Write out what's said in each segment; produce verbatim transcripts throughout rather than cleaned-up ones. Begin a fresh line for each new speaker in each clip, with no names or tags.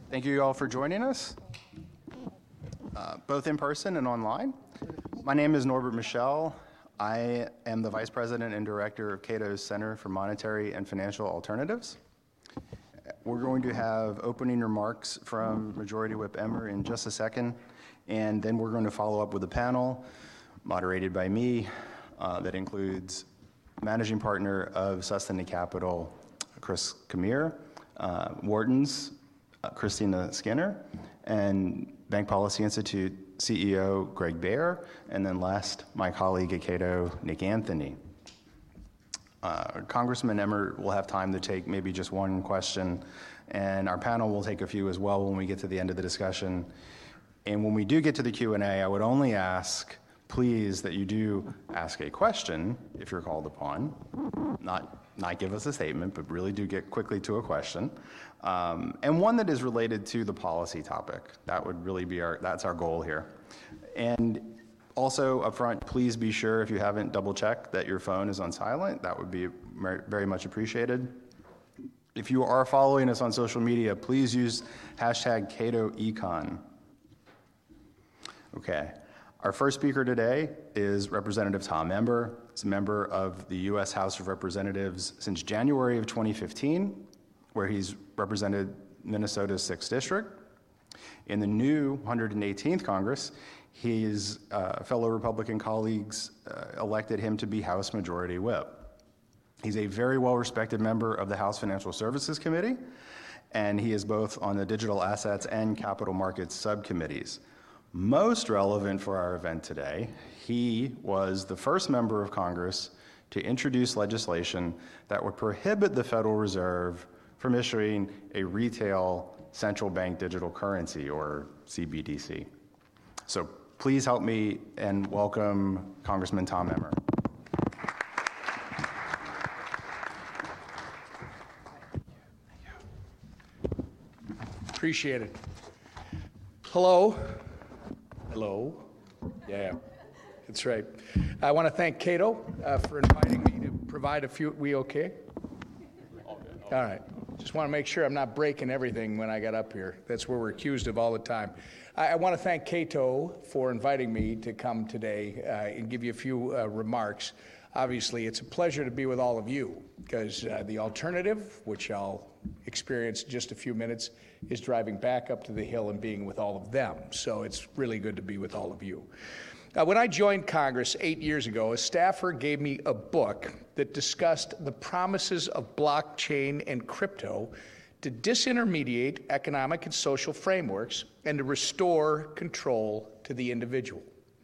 Thank you all for joining us, uh, both in person and online. My name is Norbert Michel. I am the Vice President and Director of Cato's Center for Monetary and Financial Alternatives. We're going to have opening remarks from Majority Whip Emmer in just a second, and then we're going to follow up with a panel moderated by me uh, that includes Managing Partner of Sustain Capital, Chris Kamir, uh, Wharton's uh, Christina Skinner, and Bank Policy Institute C E O Greg Baer, and then last, my colleague at Cato, Nick Anthony. Uh, Congressman Emmer will have time to take maybe just one question, and our panel will take a few as well when we get to the end of the discussion. And when we do get to the Q and A, I would only ask, please, that you do ask a question if you're called upon, not, not give us a statement, but really do get quickly to a question, um, and one that is related to the policy topic. That would really be our, that's our goal here. And also up front, please be sure, if you haven't double checked, that your phone is on silent. That would be very much appreciated. If you are following us on social media, please use hashtag CatoEcon. Okay. Our first speaker today is Representative Tom Emmer. He's a member of the U S House of Representatives since January of twenty fifteen, where he's represented Minnesota's sixth District. In the new one hundred eighteenth Congress, his uh, fellow Republican colleagues uh, elected him to be House Majority Whip. He's a very well-respected member of the House Financial Services Committee, and he is both on the Digital Assets and Capital Markets subcommittees. Most relevant for our event today, he was the first member of Congress to introduce legislation that would prohibit the Federal Reserve from issuing a retail central bank digital currency, or C B D C. So please help me and welcome Congressman Tom Emmer.
Appreciate it. Hello. Hello. Yeah, that's right. I want to thank Cato uh, for inviting me to provide a few. We okay? All right. Just want to make sure I'm not breaking everything when I got up here. That's what we're accused of all the time. I, I want to thank Cato for inviting me to come today uh, and give you a few uh, remarks. Obviously, it's a pleasure to be with all of you because uh, the alternative, which I'll experience in just a few minutes, is driving back up to the Hill and being with all of them. So it's really good to be with all of you. Uh, when I joined Congress eight years ago, a staffer gave me a book that discussed the promises of blockchain and crypto to disintermediate economic and social frameworks and to restore control to the individual.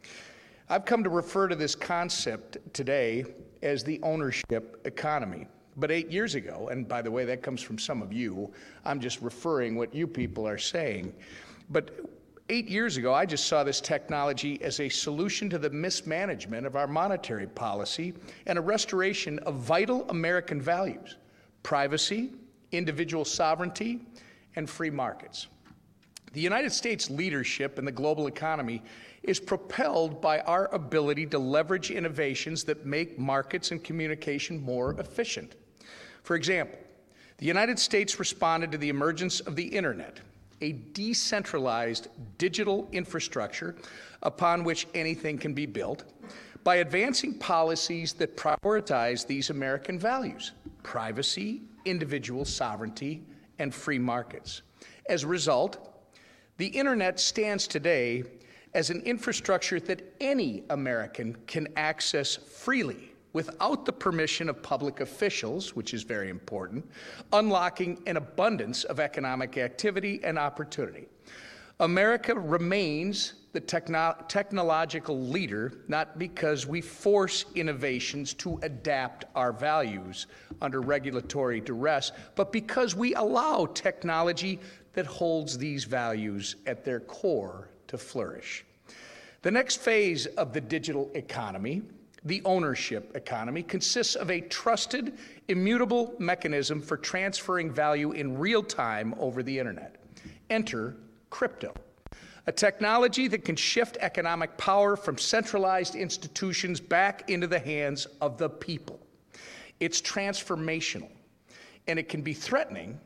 I've come to refer to this concept today as the ownership economy. But eight years ago, and by the way, that comes from some of you, I'm just referring what you people are saying. But eight years ago, I just saw this technology as a solution to the mismanagement of our monetary policy and a restoration of vital American values: privacy, individual sovereignty, and free markets. The United States leadership in the global economy is propelled by our ability to leverage innovations that make markets and communication more efficient. For example, the United States responded to the emergence of the Internet, a decentralized digital infrastructure upon which anything can be built, by advancing policies that prioritize these American values: privacy, individual sovereignty, and free markets. As a result, the Internet stands today as an infrastructure that any American can access freely without the permission of public officials, which is very important, unlocking an abundance of economic activity and opportunity. America remains the techno- technological leader not because we force innovations to adapt our values under regulatory duress, but because we allow technology that holds these values at their core to flourish. The next phase of the digital economy, the ownership economy, consists of a trusted, immutable mechanism for transferring value in real time over the internet. Enter crypto, a technology that can shift economic power from centralized institutions back into the hands of the people. It's transformational, and it can be threatening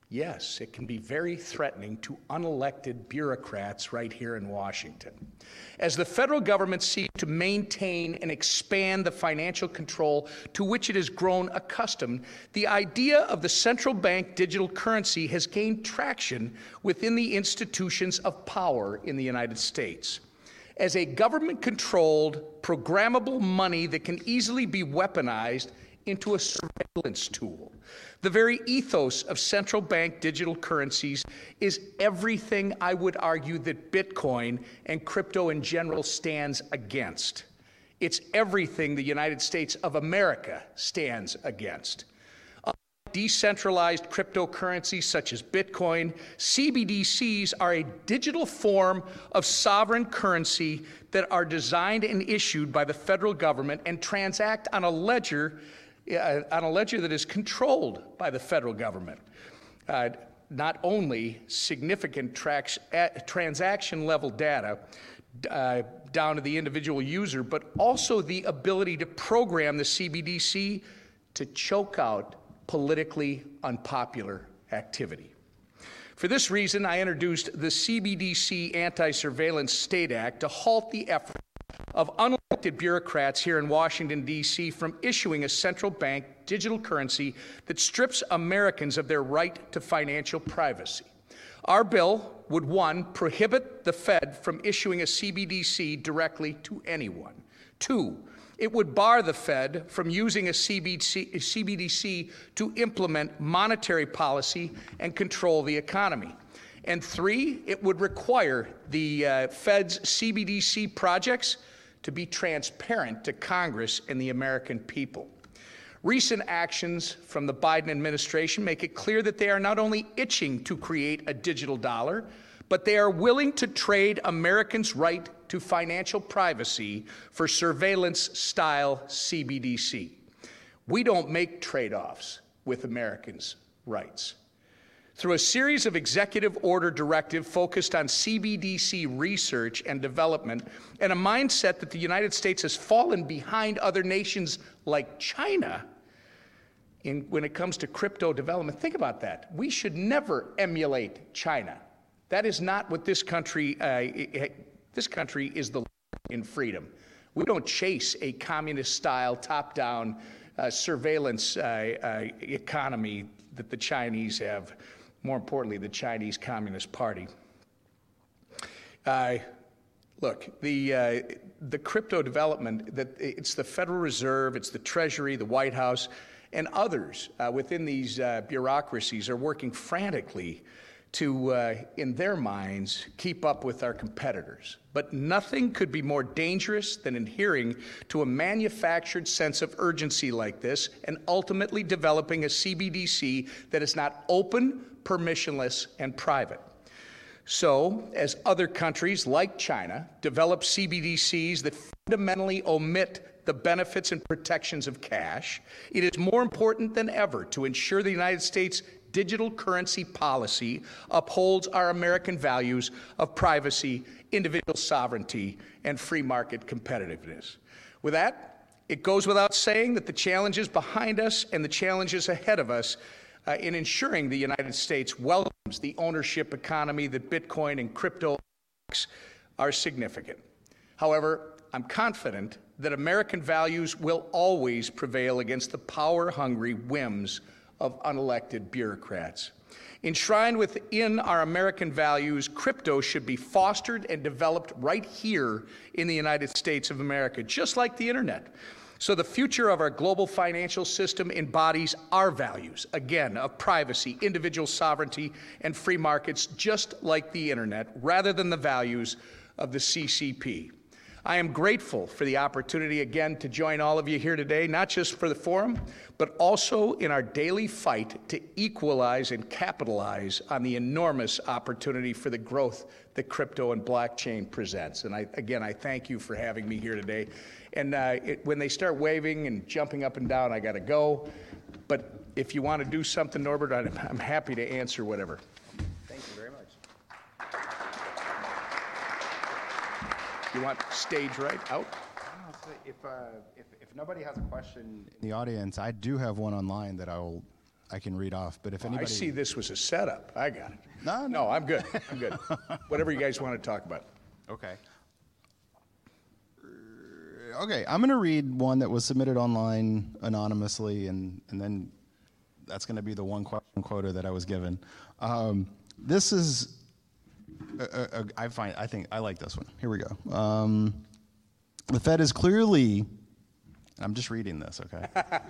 Yes, it can be very threatening to unelected bureaucrats right here in Washington. As the federal government seeks to maintain and expand the financial control to which it has grown accustomed, the idea of the central bank digital currency has gained traction within the institutions of power in the United States. As a government-controlled, programmable money that can easily be weaponized into a surveillance tool. The very ethos of central bank digital currencies is everything I would argue that Bitcoin and crypto in general stands against. It's everything the United States of America stands against. Decentralized cryptocurrencies such as Bitcoin, C B D Cs are a digital form of sovereign currency that are designed and issued by the federal government and transact on a ledger uh, on a ledger that is controlled by the federal government. Uh, not only significant trax, uh, transaction level data uh, down to the individual user, but also the ability to program the C B D C to choke out politically unpopular activity. For this reason, I introduced the C B D C Anti-Surveillance State Act to halt the effort of unelected bureaucrats here in Washington, D C from issuing a central bank digital currency that strips Americans of their right to financial privacy. Our bill would, one, prohibit the Fed from issuing a C B D C directly to anyone. Two, it would bar the Fed from using a C B D C to implement monetary policy and control the economy. And three, it would require the uh, Fed's C B D C projects to be transparent to Congress and the American people. Recent actions from the Biden administration make it clear that they are not only itching to create a digital dollar, but they are willing to trade Americans' right to financial privacy for surveillance-style C B D C. We don't make trade-offs with Americans' rights. Through a series of executive order directives focused on C B D C research and development, and a mindset that the United States has fallen behind other nations like China in, when it comes to crypto development. Think about that. We should never emulate China. That is not what this country, uh, this country is the in freedom. We don't chase a communist-style, top-down uh, surveillance uh, uh, economy that the Chinese have. More importantly, the Chinese Communist Party. Uh, look, the uh, the crypto development, that it's the Federal Reserve, it's the Treasury, the White House, and others uh, within these uh, bureaucracies are working frantically to, uh, in their minds, keep up with our competitors. But nothing could be more dangerous than adhering to a manufactured sense of urgency like this and ultimately developing a C B D C that is not open, permissionless, and private. So, as other countries like China develop C B D Cs that fundamentally omit the benefits and protections of cash, it is more important than ever to ensure the United States digital currency policy upholds our American values of privacy, individual sovereignty, and free market competitiveness. With that, it goes without saying that the challenges behind us and the challenges ahead of us uh, in ensuring the United States welcomes the ownership economy that Bitcoin and crypto are significant. However, I'm confident that American values will always prevail against the power-hungry whims of unelected bureaucrats. Enshrined within our American values, crypto should be fostered and developed right here in the United States of America, just like the internet. So the future of our global financial system embodies our values, again, of privacy, individual sovereignty, and free markets, just like the internet, rather than the values of the C C P. I am grateful for the opportunity again to join all of you here today, not just for the forum, but also in our daily fight to equalize and capitalize on the enormous opportunity for the growth that crypto and blockchain presents. And I, again, I thank you for having me here today. And uh, it, when they start waving and jumping up and down, I got to go. But if you want to do something, Norbert, I'm, I'm happy to answer whatever.
Thank you very much.
You want stage right out?
If, uh, if, if nobody has a question in the audience, I do have one online that I will I can read off. But if
I
anybody,
see this was a setup. I got it.
No, no.
No, I'm good. I'm good. Whatever you guys want to talk about.
Okay. Okay, I'm going to read one that was submitted online anonymously, and, and then that's going to be the one question quota that I was given. Um, this is, a, a, a, I find, I think, I like this one. Here we go. Um, the Fed is clearly, I'm just reading this, okay?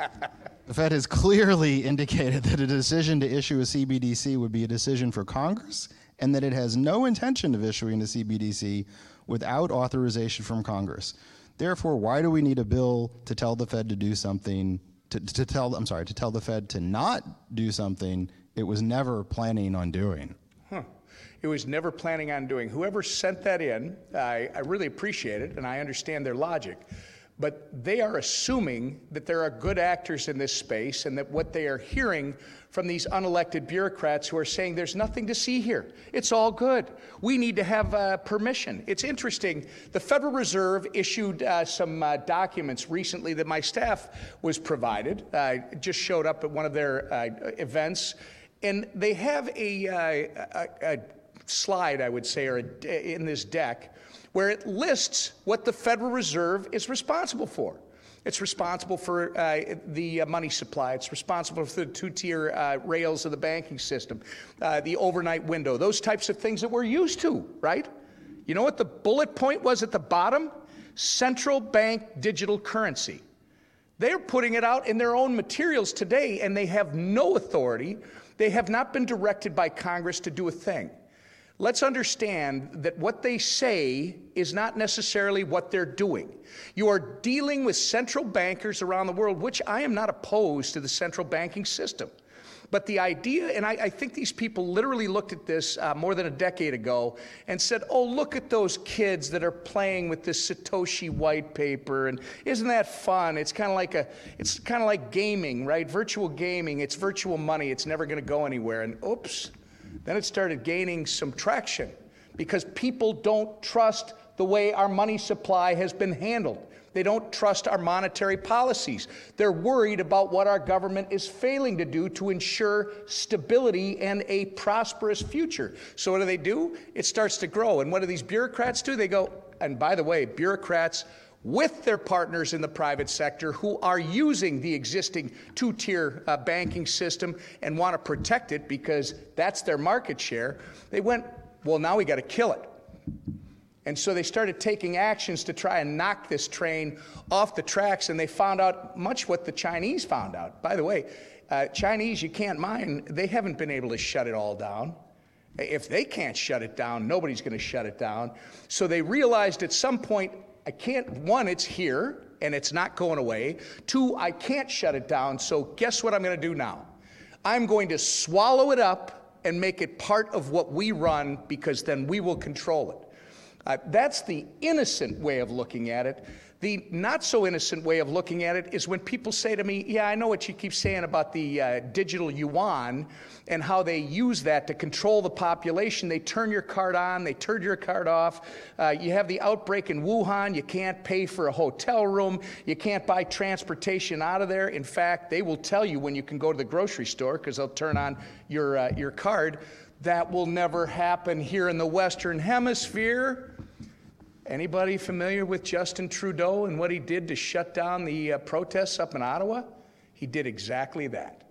The Fed has clearly indicated that a decision to issue a C B D C would be a decision for Congress, and that it has no intention of issuing a C B D C without authorization from Congress. Therefore, why do we need a bill to tell the Fed to do something, to, to tell, I'm sorry, to tell the Fed to not do something it was never planning on doing?
Huh. It was never planning on doing. Whoever sent that in, I, I really appreciate it, and I understand their logic. But they are assuming that there are good actors in this space and that what they are hearing from these unelected bureaucrats who are saying there's nothing to see here. It's all good. We need to have uh, permission. It's interesting. The Federal Reserve issued uh, some uh, documents recently that my staff was provided. I uh, just showed up at one of their uh, events. And they have a, uh, a, a slide, I would say, or a, in this deck, where it lists what the Federal Reserve is responsible for. It's responsible for uh, the uh, money supply. It's responsible for the two-tier uh, rails of the banking system, uh, the overnight window, those types of things that we're used to, right? You know what the bullet point was at the bottom? Central bank digital currency. They're putting it out in their own materials today, and they have no authority. They have not been directed by Congress to do a thing. Let's understand that what they say is not necessarily what they're doing. You are dealing with central bankers around the world, which I am not opposed to the central banking system. But the idea, and I, I think these people literally looked at this uh, more than a decade ago and said, oh, look at those kids that are playing with this Satoshi white paper, and isn't that fun? It's kind of like a, it's kind of like gaming, right? Virtual gaming, it's virtual money, it's never gonna go anywhere, and oops. Then it started gaining some traction because people don't trust the way our money supply has been handled. They don't trust our monetary policies. They're worried about what our government is failing to do to ensure stability and a prosperous future. So what do they do? It starts to grow. And what do these bureaucrats do? They go, and by the way, bureaucrats with their partners in the private sector who are using the existing two-tier uh, banking system and want to protect it because that's their market share, they went, well, now we got to kill it. And so they started taking actions to try and knock this train off the tracks, and they found out much what the Chinese found out. By the way, uh, Chinese, you can't mind, they haven't been able to shut it all down. If they can't shut it down, nobody's going to shut it down. So they realized at some point, I can't, one, it's here, and it's not going away. Two, I can't shut it down, so guess what I'm going to do now? I'm going to swallow it up and make it part of what we run, because then we will control it. Uh, that's the innocent way of looking at it. The not-so-innocent way of looking at it is when people say to me, yeah, I know what you keep saying about the uh, digital yuan and how they use that to control the population. They turn your card on, they turn your card off. Uh, you have the outbreak in Wuhan, you can't pay for a hotel room, you can't buy transportation out of there. In fact, they will tell you when you can go to the grocery store, because they'll turn on your, uh, your card. That will never happen here in the Western Hemisphere. Anybody familiar with Justin Trudeau and what he did to shut down the uh, protests up in Ottawa? He did exactly that.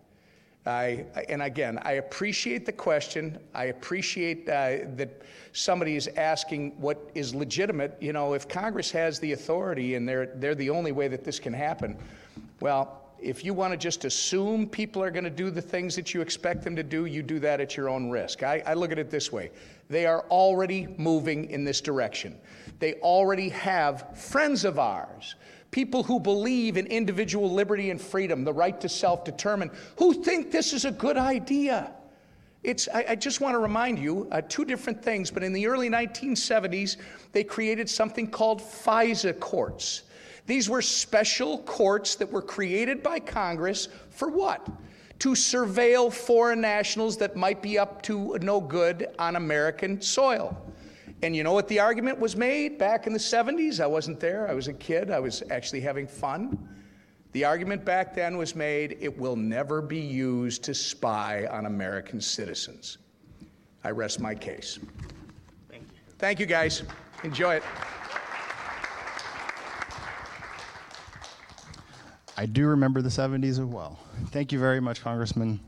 I, and again, I appreciate the question. I appreciate uh, that somebody is asking what is legitimate. You know, if Congress has the authority and they're, they're the only way that this can happen, well, if you want to just assume people are going to do the things that you expect them to do, you do that at your own risk. I, I look at it this way. They are already moving in this direction. They already have friends of ours, people who believe in individual liberty and freedom, the right to self-determine, who think this is a good idea. It's, I, I just want to remind you, uh, two different things, but in the early nineteen seventies, they created something called FISA courts. These were special courts that were created by Congress for what? To surveil foreign nationals that might be up to no good on American soil. And you know what the argument was made back in the seventies? I wasn't there. I was a kid. I was actually having fun. The argument back then was made, it will never be used to spy on American citizens. I rest my case. Thank you. Thank you, guys. Enjoy it.
I do remember the seventies as well. Thank you very much, Congressman.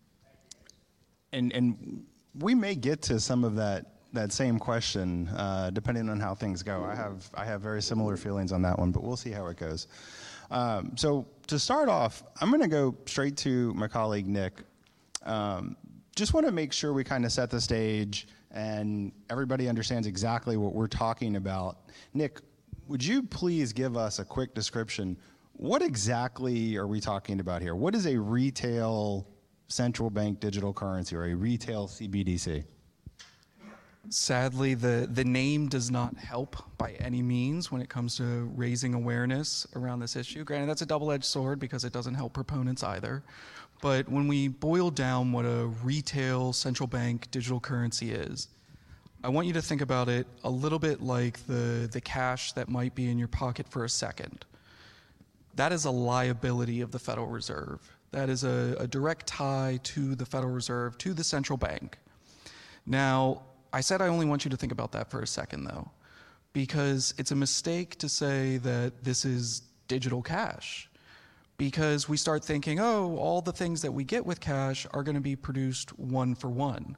And and we may get to some of that that same question, uh, depending on how things go. I have I have very similar feelings on that one, but we'll see how it goes. Um, so to start off, I'm going to go straight to my colleague Nick. Um, just want to make sure we kind of set the stage and everybody understands exactly what we're talking about. Nick, would you please give us a quick description? What exactly are we talking about here? What is a retail central bank digital currency or a retail C B D C?
Sadly, the, the name does not help by any means when it comes to raising awareness around this issue. Granted, that's a double-edged sword because it doesn't help proponents either. But when we boil down what a retail central bank digital currency is, I want you to think about it a little bit like the, the cash that might be in your pocket for a second. That is a liability of the Federal Reserve. That is a, a direct tie to the Federal Reserve, to the central bank. Now, I said I only want you to think about that for a second, though, because it's a mistake to say that this is digital cash, because we start thinking, oh, all the things that we get with cash are going to be produced one for one.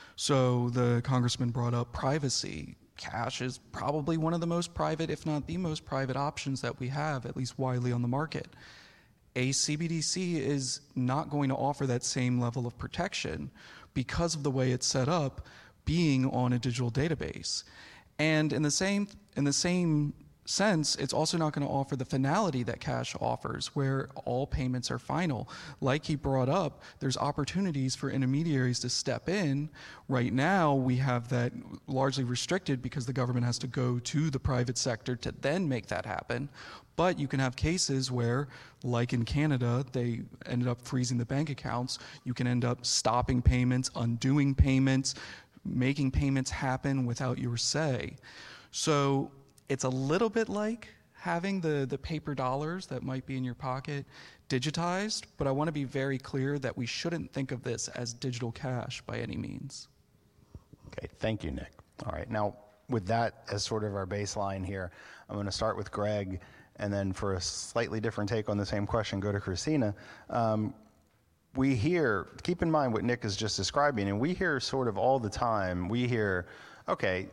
So the congressman brought up privacy. Cash is probably one of the most private, if not the most private options that we have, at least widely on the market. A C B D C is not going to offer that same level of protection because of the way it's set up, being on a digital database. And in the same, in the same sense, it's also not going to offer the finality that cash offers, where all payments are final. Like he brought up, there's opportunities for intermediaries to step in. Right now, we have that largely restricted because the government has to go to the private sector to then make that happen. But you can have cases where, like in Canada, they ended up freezing the bank accounts. You can end up stopping payments, undoing payments, making payments happen without your say. So it's a little bit like having the, the paper dollars that might be in your pocket digitized, but I want to be very clear that we shouldn't think of this as digital cash by any means.
Okay, thank you, Nick. All right, now with that as sort of our baseline here, I'm going to start with Greg, and then for a slightly different take on the same question, go to Christina. Um, we hear, keep in mind what Nick is just describing, and we hear sort of all the time, we hear, okay,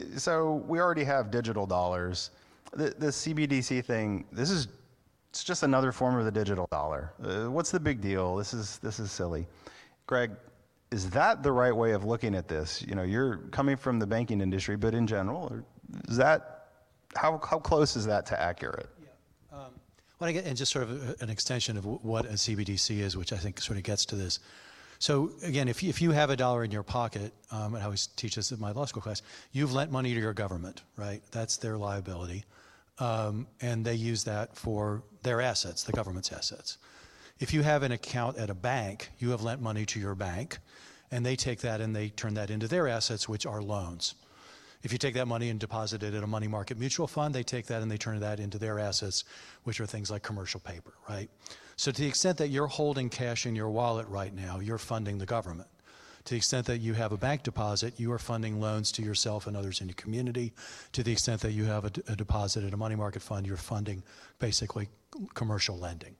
so we already have digital dollars. The, the C B D C thing, this is it's just another form of the digital dollar. Uh, what's the big deal? This is this is silly. Greg, is that the right way of looking at this? You know, you're coming from the banking industry, but in general, or is that how how close is that to accurate?
Yeah. Um, well, I get, and just sort of a, an extension of what a C B D C is, which I think sort of gets to this. So again, if you, if you have a dollar in your pocket, um, and I always teach this in my law school class, you've lent money to your government, right? That's their liability. Um, and they use that for their assets, the government's assets. If you have an account at a bank, you have lent money to your bank, and they take that and they turn that into their assets, which are loans. If you take that money and deposit it at a money market mutual fund, they take that and they turn that into their assets, which are things like commercial paper, right? So to the extent that you're holding cash in your wallet right now, you're funding the government. To the extent that you have a bank deposit, you are funding loans to yourself and others in your community. To the extent that you have a, a deposit at a money market fund, you're funding basically commercial lending.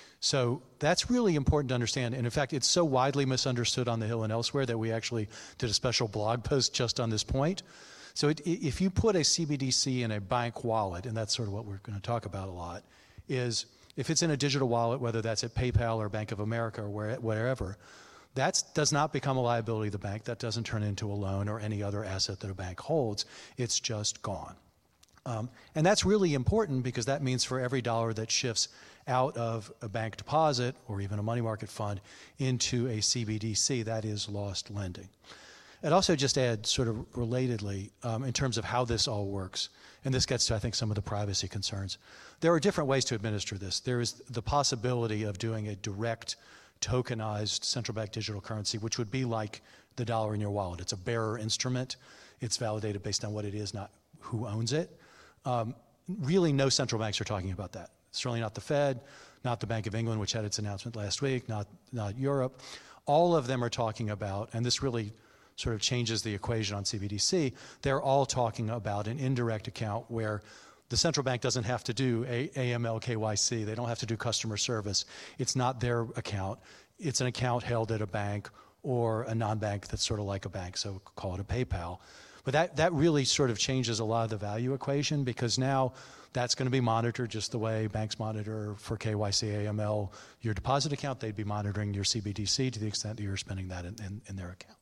So that's really important to understand. And in fact, it's so widely misunderstood on the Hill and elsewhere that we actually did a special blog post just on this point. So it, if you put a C B D C in a bank wallet, and that's sort of what we're going to talk about a lot, is if it's in a digital wallet, whether that's at PayPal or Bank of America or where, wherever, that does not become a liability of the bank. That doesn't turn into a loan or any other asset that a bank holds. It's just gone. Um, and that's really important because that means for every dollar that shifts out of a bank deposit or even a money market fund into a C B D C, that is lost lending. I'd also just add sort of relatedly um, in terms of how this all works, and this gets to, I think, some of the privacy concerns. There are different ways to administer this. There is the possibility of doing a direct tokenized central bank digital currency, which would be like the dollar in your wallet. It's a bearer instrument. It's validated based on what it is, not who owns it. Um, really, no central banks are talking about that. Certainly not the Fed. not the Bank of England, which had its announcement last week, not, not Europe. All of them are talking about, and this really sort of changes the equation on C B D C, they're all talking about an indirect account where the central bank doesn't have to do A M L, K Y C. They don't have to do customer service. It's not their account. It's an account held at a bank or a non-bank that's sort of like a bank, so call it a PayPal. But that, that really sort of changes a lot of the value equation, because now that's going to be monitored just the way banks monitor for K Y C, A M L, your deposit account. They'd be monitoring your C B D C to the extent that you're spending that in, in, in their account.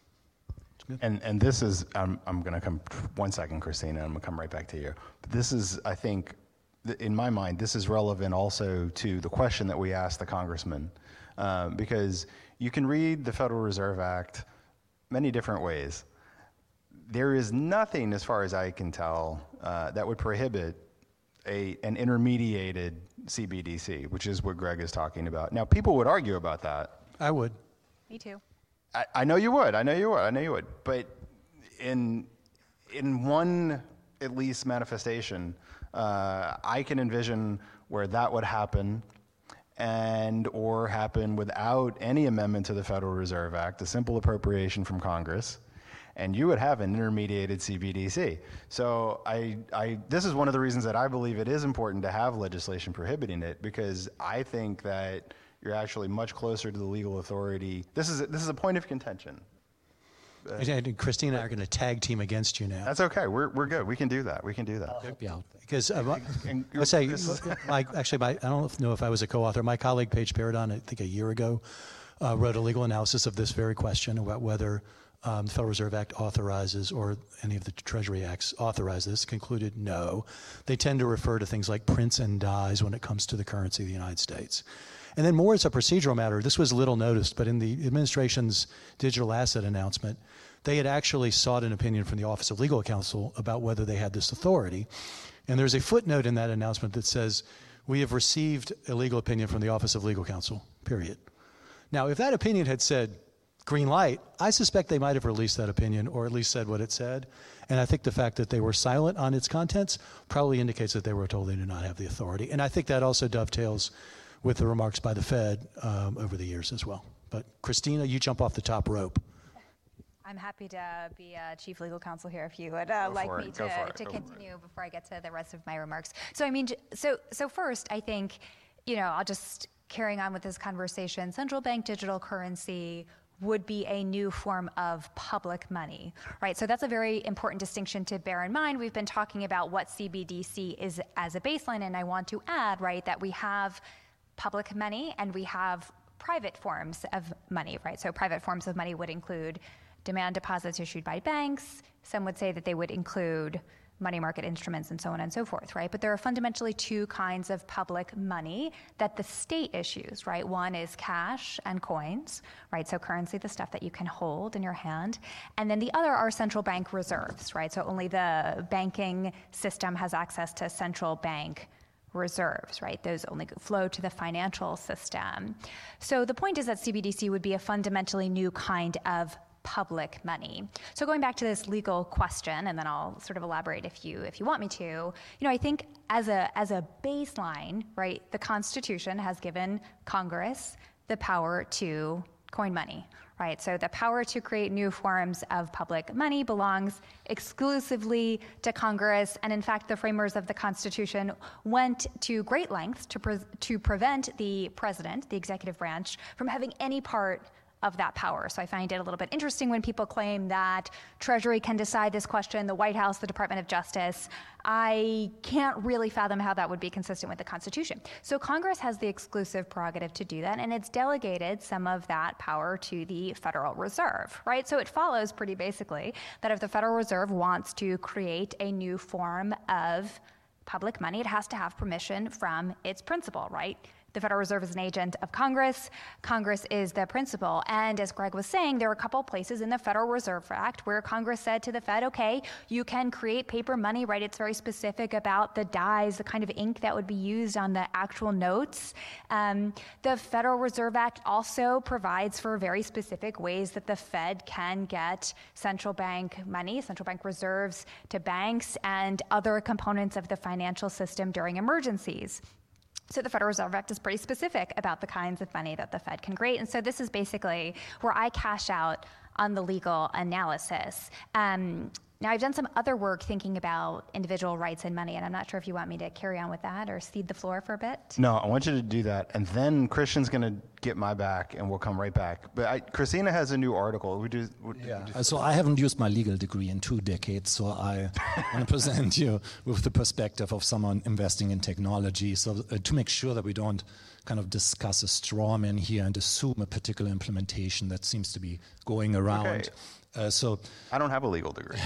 And and this is, I'm, I'm going to come, one second, Christina, I'm going to come right back to you. But this is, I think, th- in my mind, this is relevant also to the question that we asked the congressman, uh, because you can read the Federal Reserve Act many different ways. There is nothing, as far as I can tell, uh, that would prohibit a an intermediated C B D C, which is what Greg is talking about. Now, people would argue about that.
I would.
Me too.
I, I know you would. I know you would. I know you would. But in in one at least manifestation, uh, I can envision where that would happen, and or happen without any amendment to the Federal Reserve Act, a simple appropriation from Congress, and you would have an intermediated C B D C. So I, I, this is one of the reasons that I believe it is important to have legislation prohibiting it, because I think that you're actually much closer to the legal authority. This is a, this is a point of contention. Uh,
And Christina and I are going to tag team against you now.
That's okay. We're we're good. We can do that. We can do that.
Yeah, because uh, my-
And
let's say,
this is-
my, actually, my, I don't know if I was a co-author. My colleague Paige Paradon, I think a year ago, uh, wrote a legal analysis of this very question about whether um, the Federal Reserve Act authorizes, or any of the Treasury Acts authorize this. Concluded no. They tend to refer to things like prints and dies when it comes to the currency of the United States. And then more as a procedural matter, this was little noticed, but in the administration's digital asset announcement, they had actually sought an opinion from the Office of Legal Counsel about whether they had this authority. And there's a footnote in that announcement that says, we have received a legal opinion from the Office of Legal Counsel, period. Now, if that opinion had said green light, I suspect they might have released that opinion, or at least said what it said. And I think the fact that they were silent on its contents probably indicates that they were told they do not have the authority. And I think that also dovetails with the remarks by the Fed um, over the years as well. But Christina, you jump off the top rope.
I'm happy to be uh, chief legal counsel here if you would uh,
Go
like
for
me
it. Go
to,
for it.
to
Go for it.
continue before I get to the rest of my remarks. So I mean, j- so so first, I think, you know, I'll just carrying on with this conversation. Central bank digital currency would be a new form of public money, right? So that's a very important distinction to bear in mind. We've been talking about what C B D C is as a baseline, and I want to add, right, that we have public money and we have private forms of money, right? So private forms of money would include demand deposits issued by banks. Some would say that they would include money market instruments and so on and so forth, right? But there are fundamentally two kinds of public money that the state issues, right? One is cash and coins, right? So currency, the stuff that you can hold in your hand. And then the other are central bank reserves, right? So only the banking system has access to central bank reserves, right? Those only flow to the financial system. So the point is that C B D C would be a fundamentally new kind of public money. So going back to this legal question, and then I'll sort of elaborate if you if you want me to, you know, I think as a as a baseline, right, the Constitution has given Congress the power to coin money, right? So the power to create new forms of public money belongs exclusively to Congress. And in fact, the framers of the Constitution went to great lengths to, pre- to prevent the president, the executive branch, from having any part of that power. So I find it a little bit interesting when people claim that Treasury can decide this question, the White House, the Department of Justice. I can't really fathom how that would be consistent with the Constitution. So Congress has the exclusive prerogative to do that, and it's delegated some of that power to the Federal Reserve, right? So it follows pretty basically that if the Federal Reserve wants to create a new form of public money, it has to have permission from its principal, right? The Federal Reserve is an agent of Congress. Congress is the principal. And as Greg was saying, there are a couple places in the Federal Reserve Act where Congress said to the Fed, okay, you can create paper money, right? It's very specific about the dyes, the kind of ink that would be used on the actual notes. Um, the Federal Reserve Act also provides for very specific ways that the Fed can get central bank money, central bank reserves to banks and other components of the financial system during emergencies. So the Federal Reserve Act is pretty specific about the kinds of money that the Fed can create. And so this is basically where I cash out on the legal analysis. Um, now, I've done some other work thinking about individual rights and money, and I'm not sure if you want me to carry on with that or cede the floor for a bit.
No, I want you to do that, and then Christian's going to get my back, and we'll come right back. But I, Christina has a new article. We do. We,
Yeah.
we do
So I haven't used my legal degree in two decades, so I want to present you with the perspective of someone investing in technology. So uh, to make sure that we don't kind of discuss a straw man here and assume a particular implementation that seems to be going around.
Okay.
Uh, so,
I don't have a legal degree.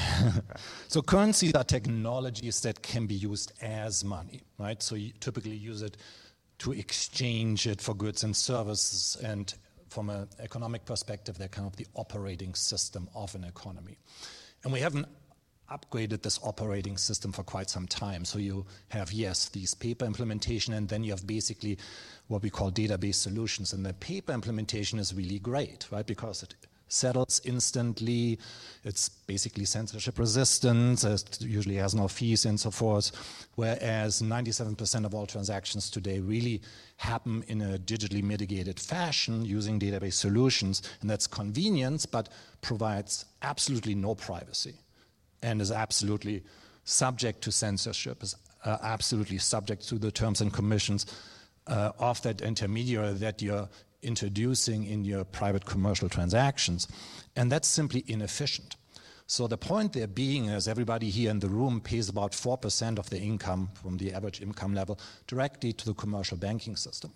so currencies are technologies that can be used as money, right? So you typically use it to exchange it for goods and services, and from an economic perspective, they're kind of the operating system of an economy. And we haven't upgraded this operating system for quite some time. So you have, yes, these paper implementation, and then you have basically what we call database solutions. And the paper implementation is really great, right? Because it settles instantly, it's basically censorship resistant, it usually has no fees and so forth, whereas ninety-seven percent of all transactions today really happen in a digitally mitigated fashion using database solutions, and that's convenience, but provides absolutely no privacy and is absolutely subject to censorship, is uh, absolutely subject to the terms and conditions uh, of that intermediary that you're introducing in your private commercial transactions, and that's simply inefficient. So the point there being is everybody here in the room pays about four percent of their income from the average income level directly to the commercial banking system.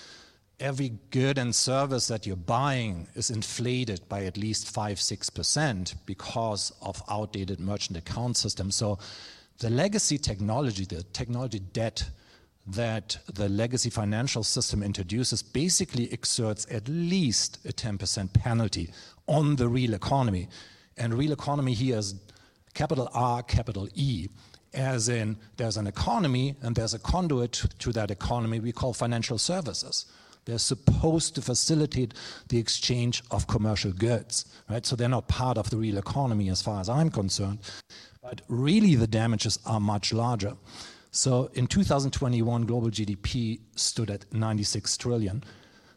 Every good and service that you're buying is inflated by at least five, six percent because of outdated merchant account systems. So the legacy technology, the technology debt that the legacy financial system introduces basically exerts at least a ten percent penalty on the real economy. And real economy here is capital R, capital E, as in there's an economy and there's a conduit to that economy we call financial services. They're supposed to facilitate the exchange of commercial goods, right? So they're not part of the real economy as far as I'm concerned. But really the damages are much larger. So in two thousand twenty-one, global G D P stood at ninety-six trillion.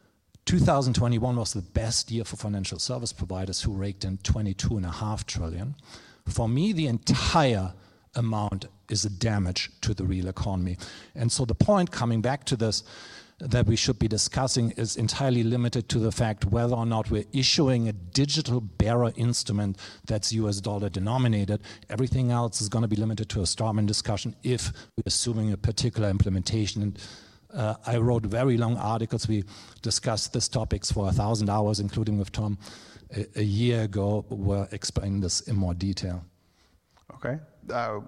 two thousand twenty-one was the best year for financial service providers, who raked in twenty-two point five trillion. For me, the entire amount is a damage to the real economy. And so the point, coming back to this, that we should be discussing is entirely limited to the fact whether or not we're issuing a digital bearer instrument that's U S dollar denominated. Everything else is going to be limited to a strawman discussion if we're assuming a particular implementation. And uh, I wrote very long articles. We discussed these topics for a thousand hours, including with Tom a, a year ago. We're explaining this in more detail.
Okay. Uh,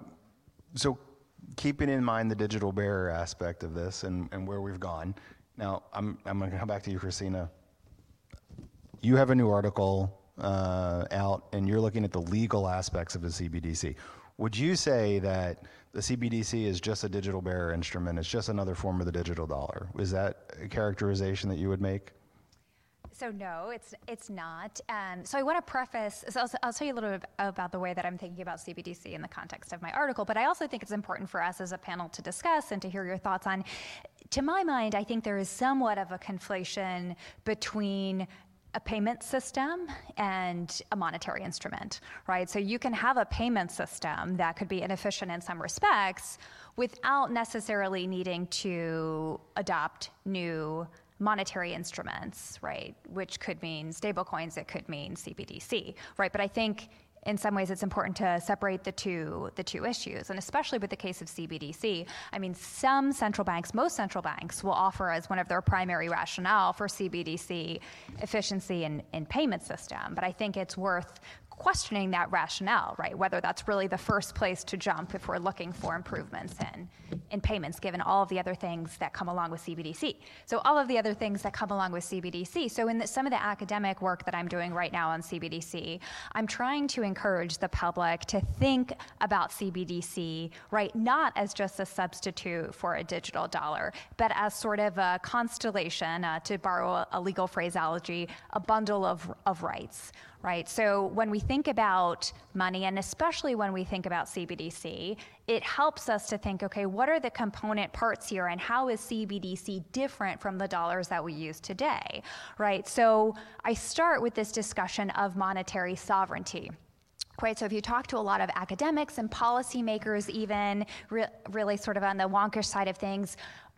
so keeping in mind the digital bearer aspect of this and, and where we've gone, now I'm, I'm going to come back to you, Christina. You have a new article uh, out, and you're looking at the legal aspects of the C B D C. Would you say that the C B D C is just a digital bearer instrument? It's just another form of the digital dollar. Is that a characterization that you would make?
So no, it's it's not. Um, so I want to preface, so I'll, I'll tell you a little bit about the way that I'm thinking about C B D C in the context of my article, but I also think it's important for us as a panel to discuss and to hear your thoughts on. To my mind, I think there is somewhat of a conflation between a payment system and a monetary instrument, right? So you can have a payment system that could be inefficient in some respects without necessarily needing to adopt new monetary instruments, right? Which could mean stablecoins, it could mean C B D C, right? But I think in some ways it's important to separate the two the two issues, and especially with the case of C B D C. I mean, some central banks, most central banks will offer as one of their primary rationale for C B D C efficiency in, in payment system, but I think it's worth questioning that rationale, right? Whether that's really the first place to jump if we're looking for improvements in, in payments, given all of the other things that come along with C B D C. So all of the other things that come along with C B D C. So in the, some of the academic work that I'm doing right now on C B D C, I'm trying to encourage the public to think about C B D C, right, not as just a substitute for a digital dollar, but as sort of a constellation, uh, to borrow a legal phraseology, a bundle of, of rights, right? So when we think about money, and especially when we think about C B D C, it helps us to think, okay, what are the component parts here, and how is C B D C different from the dollars that we use today, right? So I start with this discussion of monetary sovereignty. Right, so if you talk to a lot of academics and policymakers, even re- really sort of on the wonkish side of things,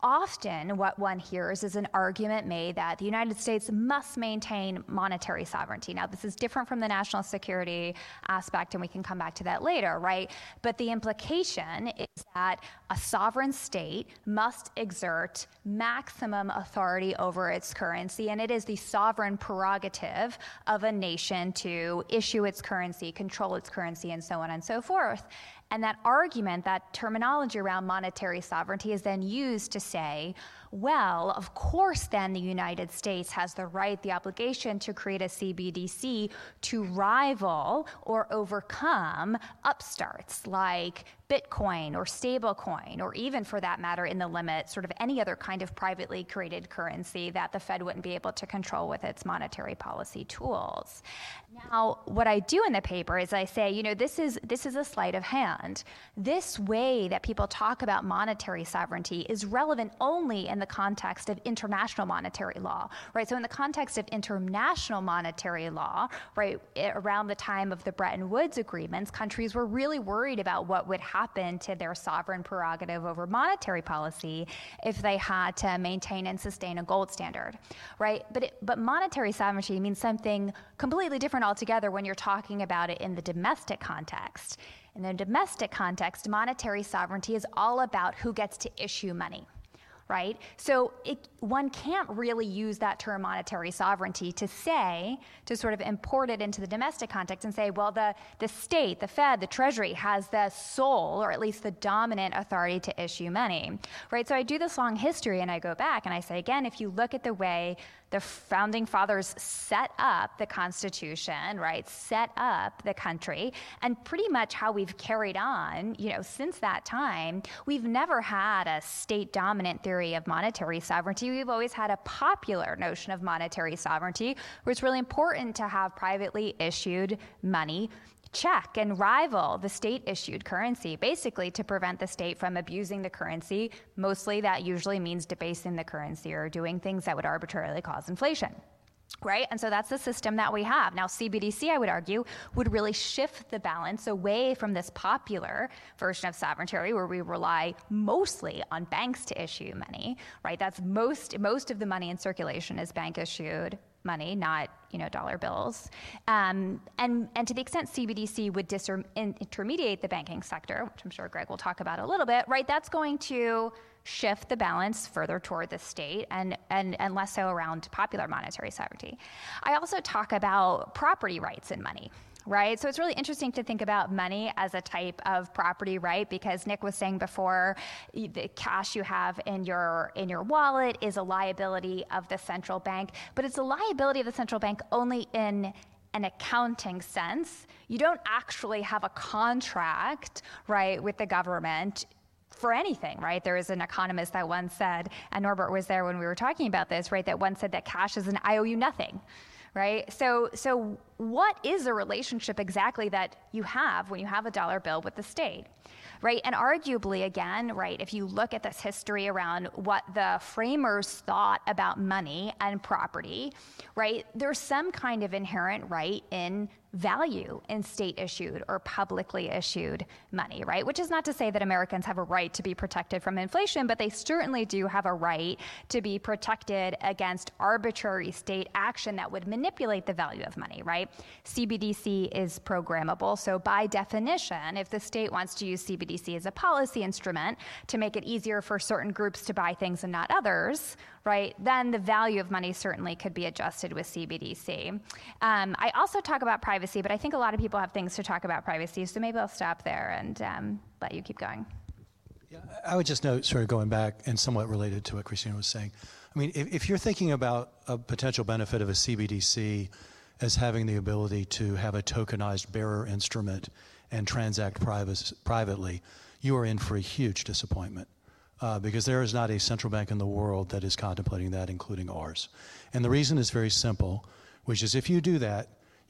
often what one hears is an argument made that the United States must maintain monetary sovereignty. Now, this is different from the national security aspect, and we can come back to that later, right? But the implication is that a sovereign state must exert maximum authority over its currency, and it is the sovereign prerogative of a nation to issue its currency, control its currency, and so on and so forth. And that argument, that terminology around monetary sovereignty is then used to say, well, of course, then the United States has the right, the obligation to create a C B D C to rival or overcome upstarts like Bitcoin or stablecoin, or even for that matter, in the limit, sort of any other kind of privately created currency that the Fed wouldn't be able to control with its monetary policy tools. Now, what I do in the paper is I say, you know, this is this is a sleight of hand. This way that people talk about monetary sovereignty is relevant only in the context of international monetary law, right? So in the context of international monetary law, right, around the time of the Bretton Woods agreements, countries were really worried about what would happen to their sovereign prerogative over monetary policy if they had to maintain and sustain a gold standard, right? But it, but monetary sovereignty means something completely different altogether when you're talking about it in the domestic context. In the domestic context, monetary sovereignty is all about who gets to issue money, right? So it, one can't really use that term monetary sovereignty to say, to sort of import it into the domestic context and say, well, the, the state, the Fed, the Treasury has the sole, or at least the dominant authority to issue money, right? So I do this long history and I go back and I say, again, if you look at the way the founding fathers set up the Constitution, right, set up the country, and pretty much how we've carried on, you know, since that time, we've never had a state-dominant theory of monetary sovereignty. We've always had a popular notion of monetary sovereignty, where it's really important to have privately issued money check and rival the state-issued currency, basically to prevent the state from abusing the currency. Mostly that usually means debasing the currency or doing things that would arbitrarily cause inflation, right? And so that's the system that we have. Now, C B D C, I would argue, would really shift the balance away from this popular version of sovereignty where we rely mostly on banks to issue money, right? That's most, most of the money in circulation is bank-issued money, not, you know, dollar bills. Um, and, and to the extent C B D C would disintermediate the banking sector, which I'm sure Greg will talk about a little bit, right, that's going to shift the balance further toward the state and, and, and less so around popular monetary sovereignty. I also talk about property rights in money, right? So it's really interesting to think about money as a type of property right, because Nick was saying before, the cash you have in your in your wallet is a liability of the central bank, but it's a liability of the central bank only in an accounting sense. You don't actually have a contract, right, with the government for anything, right? There is an economist that once said, and Norbert was there when we were talking about this, right, that once said that cash is an I owe you nothing. Right? So, so what is the relationship exactly that you have when you have a dollar bill with the state? Right? And arguably, again, right, if you look at this history around what the framers thought about money and property, right, there's some kind of inherent right in value in state-issued or publicly issued money, right? Which is not to say that Americans have a right to be protected from inflation, but they certainly do have a right to be protected against arbitrary state action that would manipulate the value of money, right? C B D C is programmable, so by definition, if the state wants to use C B D C as a policy instrument to make it easier for certain groups to buy things and not others, right, then the value of money certainly could be adjusted with C B D C. Um, I also talk about privacy, but I think a lot of people have things to talk about privacy, so maybe I'll stop there and um, let you keep going.
Yeah, I would just note, sort of going back and somewhat related to what Christina was saying, I mean, if, if you're thinking about a potential benefit of a C B D C as having the ability to have a tokenized bearer instrument and transact privacy, privately, you are in for a huge disappointment. Uh, because there is not a central bank in the world that is contemplating that, including ours. And the reason is very simple, which is if you do that,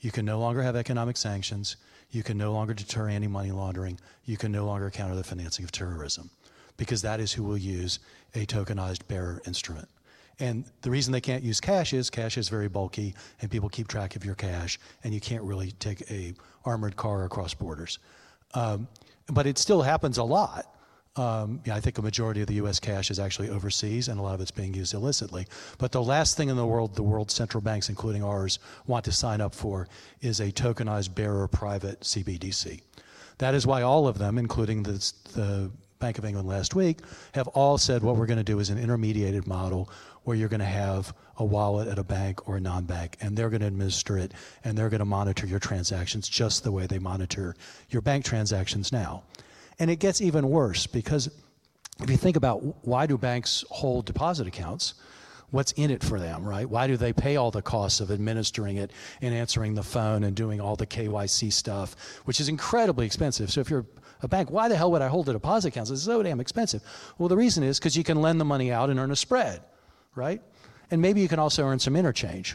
You can no longer have economic sanctions. You can no longer deter anti-money laundering. You can no longer counter the financing of terrorism, because that is who will use a tokenized bearer instrument. And the reason they can't use cash is cash is very bulky, and people keep track of your cash, and you can't really take a armored car across borders. Um, but it still happens a lot. Um, yeah, I think a majority of the U S cash is actually overseas, and a lot of it's being used illicitly. But the last thing in the world the world's central banks, including ours, want to sign up for is a tokenized bearer private C B D C. That is why all of them, including the, the Bank of England last week, have all said what we're going to do is an intermediated model where you're going to have a wallet at a bank or a non-bank, and they're going to administer it, and they're going to monitor your transactions just the way they monitor your bank transactions now. And it gets even worse, because if you think about why do banks hold deposit accounts, what's in it for them, right? Why do they pay all the costs of administering it and answering the phone and doing all the K Y C stuff, which is incredibly expensive? So if you're a bank, why the hell would I hold a deposit account? It's so damn expensive. Well, the reason is because you can lend the money out and earn a spread, right? And maybe you can also earn some interchange.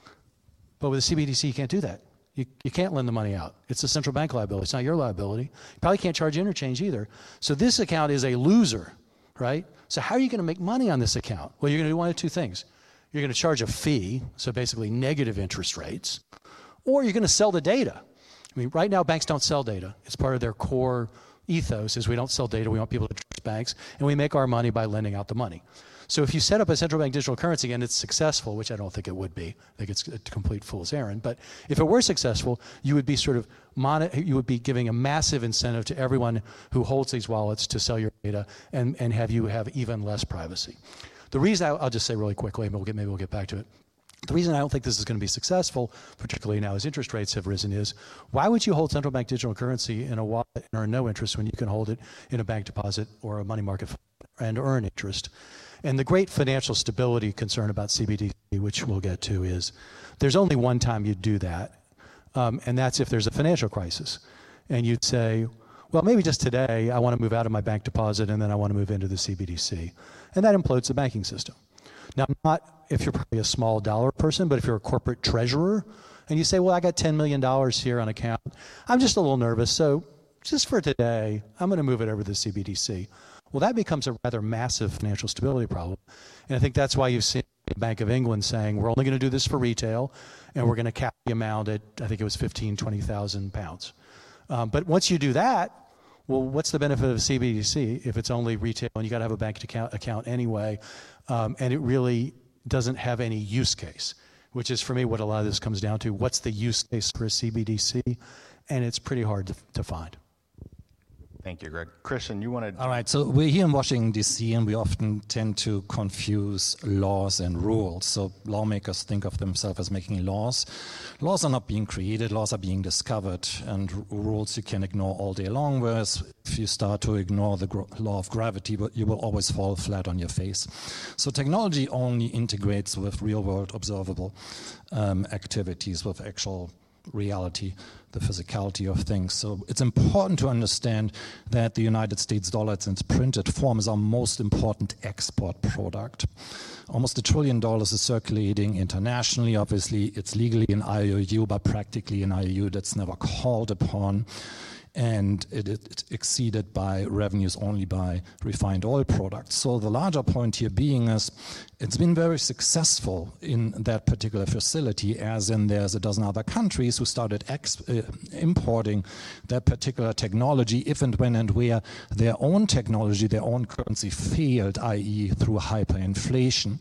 But with a C B D C, you can't do that. You, you can't lend the money out. It's a central bank liability. It's not your liability. You probably can't charge interchange either. So this account is a loser, right? So how are you going to make money on this account? Well, you're going to do one of two things. You're going to charge a fee, so basically negative interest rates, or you're going to sell the data. I mean, right now, banks don't sell data. It's part of their core ethos is we don't sell data. We want people to trust banks, and we make our money by lending out the money. So if you set up a central bank digital currency and it's successful, which I don't think it would be, I think it's a complete fool's errand, but if it were successful, you would be sort of mon- you would be giving a massive incentive to everyone who holds these wallets to sell your data and, and have you have even less privacy. The reason, I, I'll just say really quickly, and we'll get, maybe we'll get back to it. The reason I don't think this is going to be successful, particularly now as interest rates have risen, is why would you hold central bank digital currency in a wallet and earn no interest when you can hold it in a bank deposit or a money market fund and earn interest? And the great financial stability concern about C B D C, which we'll get to, is there's only one time you'd do that, um, and that's if there's a financial crisis. And you'd say, well, maybe just today I want to move out of my bank deposit and then I want to move into the C B D C. And that implodes the banking system. Now, not if you're probably a small dollar person, but if you're a corporate treasurer and you say, well, I got ten million dollars here on account, I'm just a little nervous, so just for today, I'm going to move it over to the C B D C. Well, that becomes a rather massive financial stability problem. And I think that's why you've seen the Bank of England saying, we're only going to do this for retail, and we're going to cap the amount at, I think it was fifteen, twenty thousand pounds. Um, but once you do that, well, what's the benefit of C B D C if it's only retail and you got to have a bank account, account anyway, um, and it really doesn't have any use case, which is for me what a lot of this comes down to. What's the use case for a C B D C? And it's pretty hard to, to find.
Thank you, Greg. Christian, you wanted...
All right, so we're here in Washington, D C, and we often tend to confuse laws and rules. So lawmakers think of themselves as making laws. Laws are not being created, laws are being discovered, and r- rules you can ignore all day long, whereas if you start to ignore the gr- law of gravity, you will always fall flat on your face. So technology only integrates with real-world observable um, activities, with actual reality, the physicality of things. So it's important to understand that the United States dollar in its printed form is our most important export product. Almost a trillion dollars is circulating internationally. Obviously, it's legally an I O U, but practically an I O U that's never called upon. And it is exceeded by revenues only by refined oil products. So the larger point here being is it's been very successful in that particular facility, as in there's a dozen other countries who started ex- uh, importing that particular technology if and when and where their own technology, their own currency failed, that is through hyperinflation.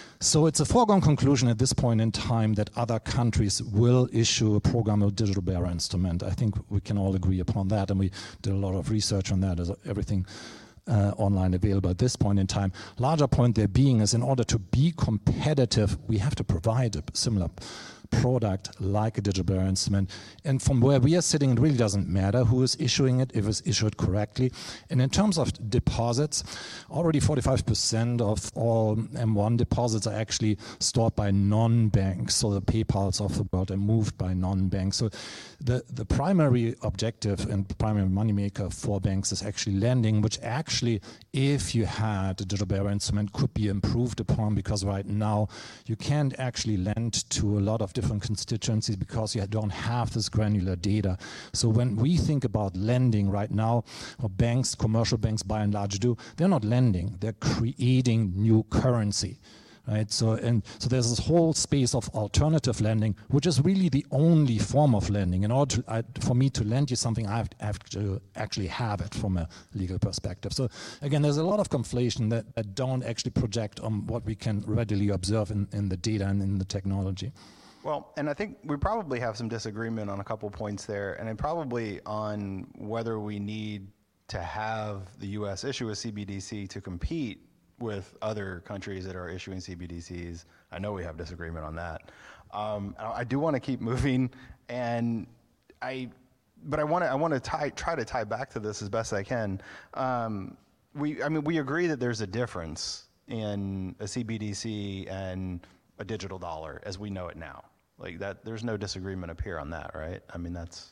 So it's a foregone conclusion at this point in time that other countries will issue a programmable digital bearer instrument. I think we can all agree upon that, and we did a lot of research on that. As everything uh, online available at this point in time. Larger point there being is in order to be competitive, we have to provide a similar product like a digital bearer instrument. And from where we are sitting, it really doesn't matter who is issuing it, if it's issued correctly. And in terms of deposits, already forty-five percent of all M one deposits are actually stored by non-banks. So the PayPals of the world are moved by non-banks. So the, the primary objective and primary moneymaker for banks is actually lending, which actually, if you had a digital bearer instrument, could be improved upon, because right now you can't actually lend to a lot of different constituencies because you don't have this granular data. So when we think about lending right now, or banks, commercial banks by and large do, they're not lending, they're creating new currency. Right, so and so there's this whole space of alternative lending, which is really the only form of lending. In order to, I, for me to lend you something, I have, I have to actually have it from a legal perspective. So again, there's a lot of conflation that, that don't actually project on what we can readily observe in, in the data and in the technology.
Well, and I think we probably have some disagreement on a couple points there, and then probably on whether we need to have the U S issue a C B D C to compete with other countries that are issuing C B D Cs. I know we have disagreement on that. Um, I do want to keep moving, and I, but I want to I want to tie, try to tie back to this as best I can. Um, we, I mean, we agree that there's a difference in a C B D C and a digital dollar as we know it now. Like that, there's no disagreement up here on that, right? I mean, that's.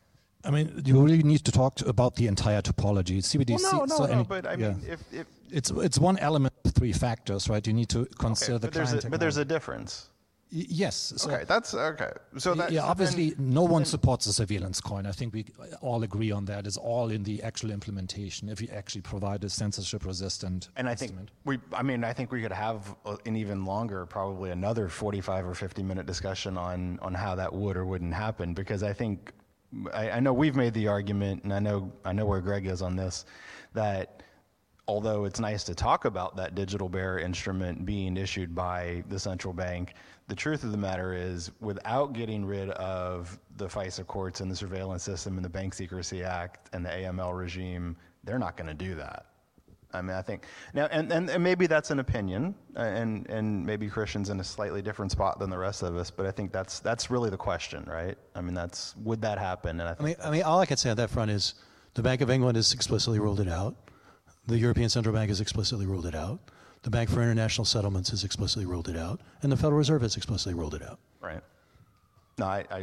I mean, you really need to talk to, about the entire topology. C B D C.
Well, no, no,
so
no.
any,
But I
yeah.
mean, if, if
it's it's one element of three factors, right? You need to consider
okay,
the
but there's
client
a, but there's a difference.
Y- yes. So
Okay, that's okay. So that
yeah,
so
obviously,
then-
no one supports the surveillance coin. I think we all agree on that. It's all in the actual implementation. If you actually provide a censorship-resistant
And I think
instrument.
we, I mean, I think we could have a- an even longer, probably another forty-five or fifty minute discussion on, on how that would or wouldn't happen, because I think, I, I know we've made the argument, and I know, I know where Greg is on this, that although it's nice to talk about that digital bearer instrument being issued by the central bank, the truth of the matter is, without getting rid of the FISA courts and the surveillance system and the Bank Secrecy Act and the A M L regime, they're not going to do that. I mean, I think now, and, and, and maybe that's an opinion, uh, and and maybe Christian's in a slightly different spot than the rest of us, but I think that's that's really the question, right? I mean, that's would that happen? And I, think
I mean, I mean, all I can say on that front is the Bank of England has explicitly ruled it out. The European Central Bank has explicitly ruled it out. The Bank for International Settlements has explicitly ruled it out, and the Federal Reserve has explicitly ruled it out.
right. No, I, I.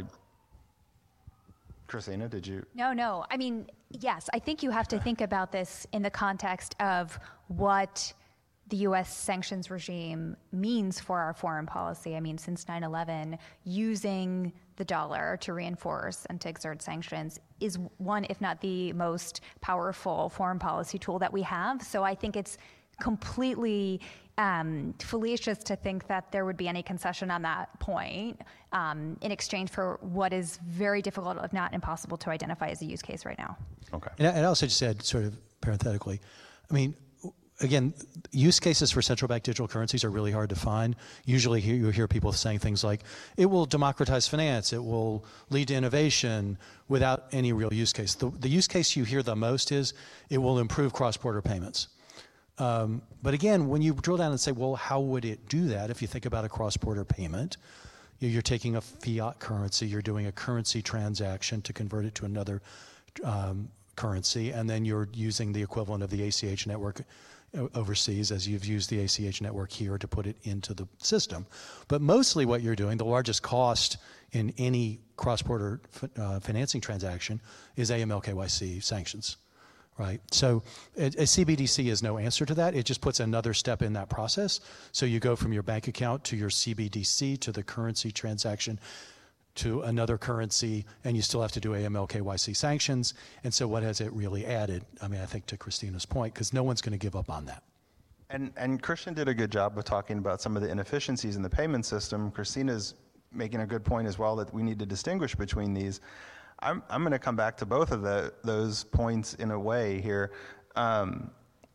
Christina, did you?
No, no. I mean, yes, I think you have to think about this in the context of what the U S sanctions regime means for our foreign policy. I mean, since nine eleven, using the dollar to reinforce and to exert sanctions is one, if not the most powerful foreign policy tool that we have. So I think it's completely um, fallacious to think that there would be any concession on that point um, in exchange for what is very difficult, if not impossible, to identify as a use case right now.
Okay.
And I, and I also just said, sort of parenthetically, I mean, again, use cases for central bank digital currencies are really hard to find. Usually here you hear people saying things like, it will democratize finance, it will lead to innovation, without any real use case. The, the use case you hear the most is, it will improve cross-border payments. Um, but again, when you drill down and say, well, how would it do that? If you think about a cross-border payment, you're taking a fiat currency, you're doing a currency transaction to convert it to another um, currency, and then you're using the equivalent of the A C H network overseas, as you've used the A C H network here to put it into the system. But mostly what you're doing, the largest cost in any cross-border uh, financing transaction is A M L K Y C sanctions. Right. So a, a C B D C is no answer to that. It just puts another step in that process. So you go from your bank account to your C B D C to the currency transaction to another currency, and you still have to do A M L K Y C sanctions. And so what has it really added? I mean, I think to Christina's point, because no one's going to give up on that.
And and Christian did a good job of talking about some of the inefficiencies in the payment system. Christina's making a good point as well that we need to distinguish between these. I'm I'm going to come back to both of the, those points in a way here. Um,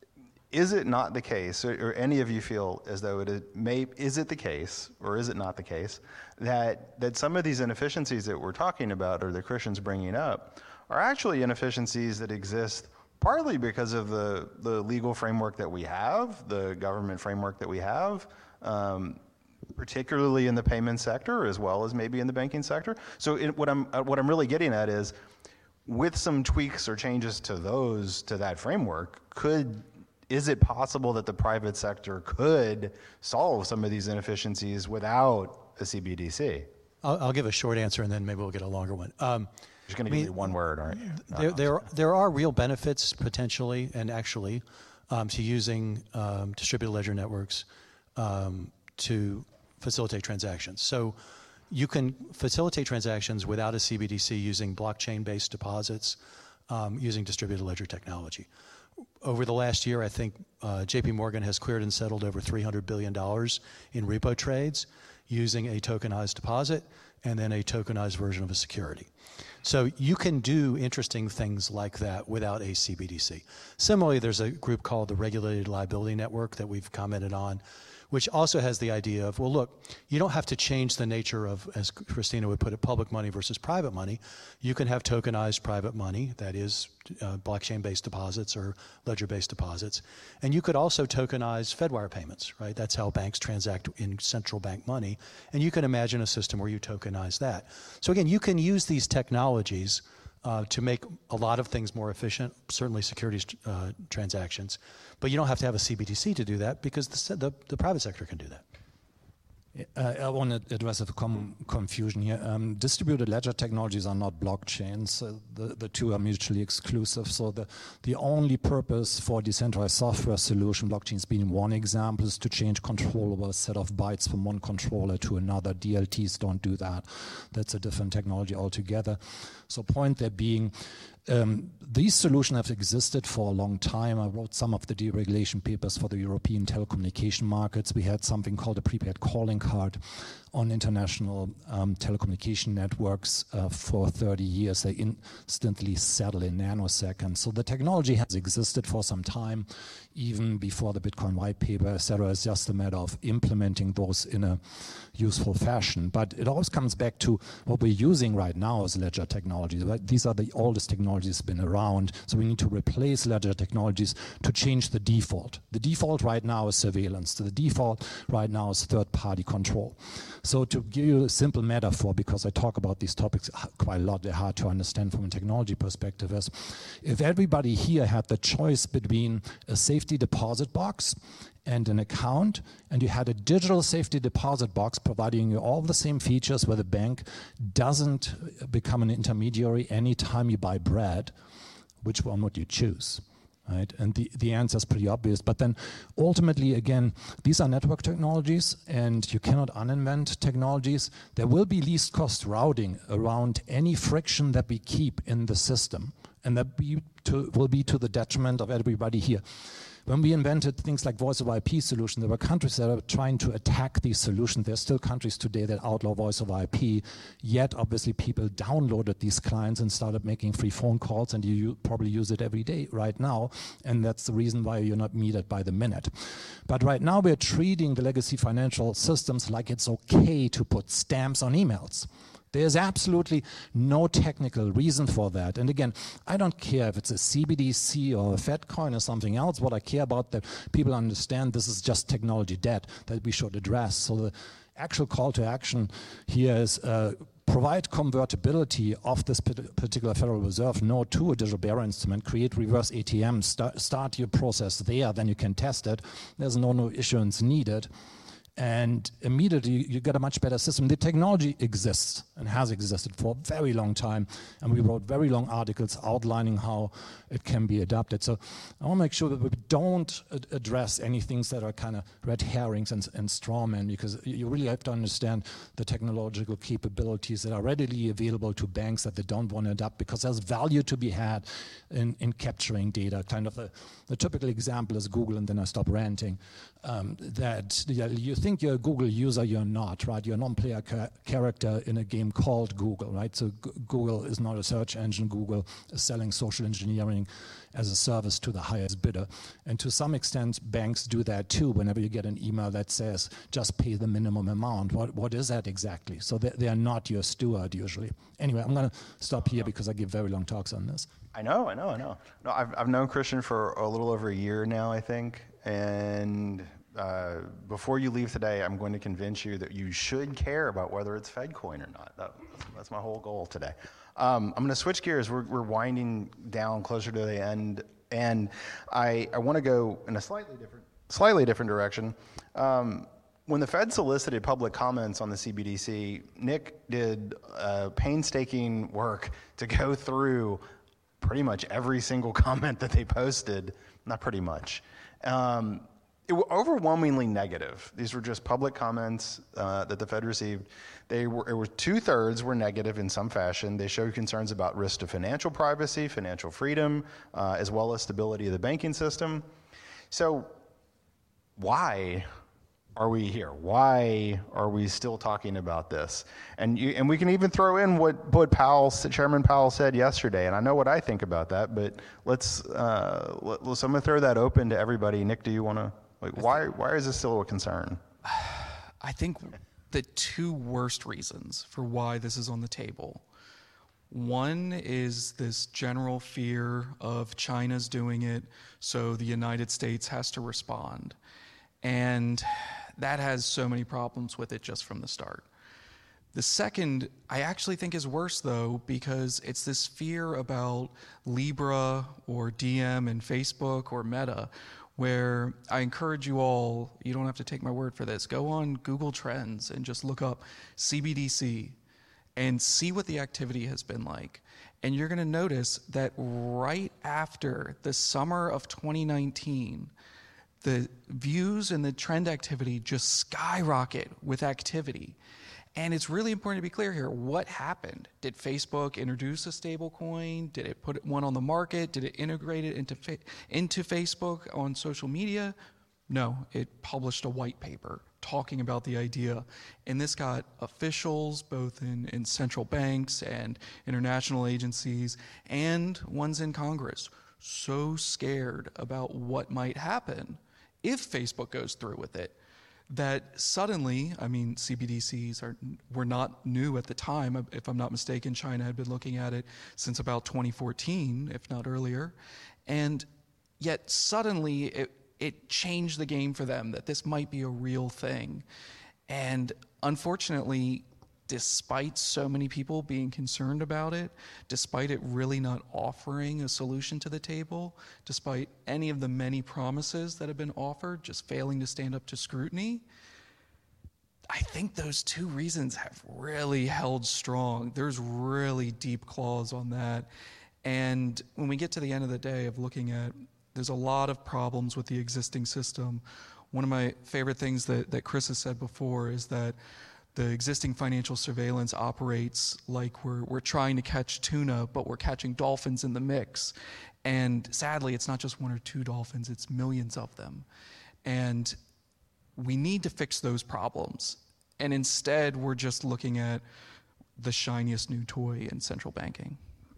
is it not the case, or, or any of you feel as though it is, may, is it the case, or is it not the case, that that some of these inefficiencies that we're talking about, or that Christian's bringing up, are actually inefficiencies that exist partly because of the, the legal framework that we have, the government framework that we have, um, particularly in the payment sector as well as maybe in the banking sector. So it, what I'm uh, what I'm really getting at is, with some tweaks or changes to those to that framework, could is it possible that the private sector could solve some of these inefficiencies without a C B D C?
I'll, I'll give a short answer, and then maybe we'll get a longer one. Um,
You're going to
I mean,
give me one word, aren't you? No,
There,
no,
there, there are real benefits potentially and actually um, to using um, distributed ledger networks um, to facilitate transactions. So you can facilitate transactions without a C B D C using blockchain-based deposits, um, using distributed ledger technology. Over the last year, I think uh, J P Morgan has cleared and settled over three hundred billion dollars in repo trades using a tokenized deposit and then a tokenized version of a security. So you can do interesting things like that without a C B D C. Similarly, there's a group called the Regulated Liability Network that we've commented on, which also has the idea of, well, look, you don't have to change the nature of, as Christina would put it, public money versus private money. You can have tokenized private money, that is uh, blockchain-based deposits or ledger-based deposits. And you could also tokenize Fedwire payments, right? That's how banks transact in central bank money. And you can imagine a system where you tokenize that. So again, you can use these technologies Uh, to make a lot of things more efficient, certainly securities uh, transactions. But you don't have to have a C B D C to do that because the, the, the private sector can do that.
Uh, I want to address a com confusion here. Um, distributed ledger technologies are not blockchains. Uh, the, the two are mutually exclusive. So the, the only purpose for decentralized software solution, blockchains being one example, is to change control over a set of bytes from one controller to another. D L Ts don't do that. That's a different technology altogether. So point there being, Um, these solutions have existed for a long time. I wrote some of the deregulation papers for the European telecommunication markets. We had something called a prepaid calling card on international um, telecommunication networks uh, for thirty years. They instantly settle in nanoseconds. So the technology has existed for some time, even before the Bitcoin white paper, et cetera. It's just a matter of implementing those in a useful fashion. But it always comes back to what we're using right now as ledger technologies. Right? These are the oldest technologies that have been around. So we need to replace ledger technologies to change the default. The default right now is surveillance. The default right now is third-party control. So to give you a simple metaphor, because I talk about these topics quite a lot, they're hard to understand from a technology perspective, is if everybody here had the choice between a safety deposit box and an account, and you had a digital safety deposit box providing you all the same features where the bank doesn't become an intermediary anytime you buy bread, which one would you choose? Right? And the, the answer is pretty obvious. But then ultimately, again, these are network technologies, and you cannot uninvent technologies. There will be least cost routing around any friction that we keep in the system, and that be to, will be to the detriment of everybody here. When we invented things like voice over I P solutions, there were countries that are trying to attack these solutions. There are still countries today that outlaw voice over I P, yet obviously people downloaded these clients and started making free phone calls, and you, you probably use it every day right now, and that's the reason why you're not metered by the minute. But right now we're treating the legacy financial systems like it's okay to put stamps on emails. There's absolutely no technical reason for that. And again, I don't care if it's a C B D C or a FedCoin or something else. What I care about that people understand this is just technology debt that we should address. So the actual call to action here is uh, provide convertibility of this particular Federal Reserve note to a digital bearer instrument, create reverse A T M, start, start your process there, then you can test it. There's no new issuance needed. And immediately you get a much better system. The technology exists and has existed for a very long time, and we wrote very long articles outlining how it can be adapted. So I want to make sure that we don't ad address any things that are kind of red herrings and, and straw men, because you really have to understand the technological capabilities that are readily available to banks that they don't want to adapt, because there's value to be had in, in capturing data. Kind of a, the typical example is Google, and then I stop ranting, um, that you think you're a Google user, you're not, right? You're a non-player ca character in a game called Google, right? So G Google is not a search engine. Google is selling social engineering as a service to the highest bidder. And to some extent, banks do that too. Whenever you get an email that says, just pay the minimum amount, what, what is that exactly? So they, they are not your steward usually. Anyway, I'm going to stop here because I give very long talks on this.
I know, I know, I know. No, I've, I've known Christian for a little over a year now, I think. And uh, before you leave today, I'm going to convince you that you should care about whether it's FedCoin or not. That, that's my whole goal today. Um, I'm going to switch gears. We're, we're winding down closer to the end, and I, I want to go in a slightly different, slightly different direction. Um, when the Fed solicited public comments on the C B D C, Nick did uh, painstaking work to go through pretty much every single comment that they posted. Not pretty much. Um, it were overwhelmingly negative. These were just public comments uh, that the Fed received. They were, it was two-thirds were negative in some fashion. They showed concerns about risk to financial privacy, financial freedom, uh, as well as stability of the banking system. So why are we here? Why are we still talking about this? And you, and we can even throw in what, what Powell, Chairman Powell said yesterday, and I know what I think about that, but let's, uh, let, let's I'm gonna throw that open to everybody. Nick, do you wanna, like, why, why is this still a concern?
I think the two worst reasons for why this is on the table. One is this general fear of China's doing it, so the United States has to respond. And that has so many problems with it just from the start. The second, I actually think is worse though, because it's this fear about Libra or D M and Facebook or Meta, where I encourage you all, you don't have to take my word for this, go on Google Trends and just look up C B D C and see what the activity has been like. And you're gonna notice that right after the summer of twenty nineteen, the views and the trend activity just skyrocket with activity. And it's really important to be clear here. What happened? Did Facebook introduce a stable coin? Did it put one on the market? Did it integrate it into, fa- into Facebook on social media? No, it published a white paper talking about the idea. And this got officials, both in, in central banks and international agencies, and ones in Congress, so scared about what might happen if Facebook goes through with it, that suddenly, I mean, C B D Cs are, were not new at the time. If I'm not mistaken, China had been looking at it since about twenty fourteen, if not earlier. And yet suddenly it, it changed the game for them, that this might be a real thing. And unfortunately, despite so many people being concerned about it, despite it really not offering a solution to the table, despite any of the many promises that have been offered just failing to stand up to scrutiny, I think those two reasons have really held strong. There's really deep claws on that. And when we get to the end of the day of looking at, there's a lot of problems with the existing system. One of my favorite things that, that Chris has said before is that the existing financial surveillance operates like we're, we're trying to catch tuna, but we're catching dolphins in the mix. And sadly, it's not just one or two dolphins, it's millions of them. And we need to fix those problems. And instead, we're just looking at the shiniest new toy in central banking.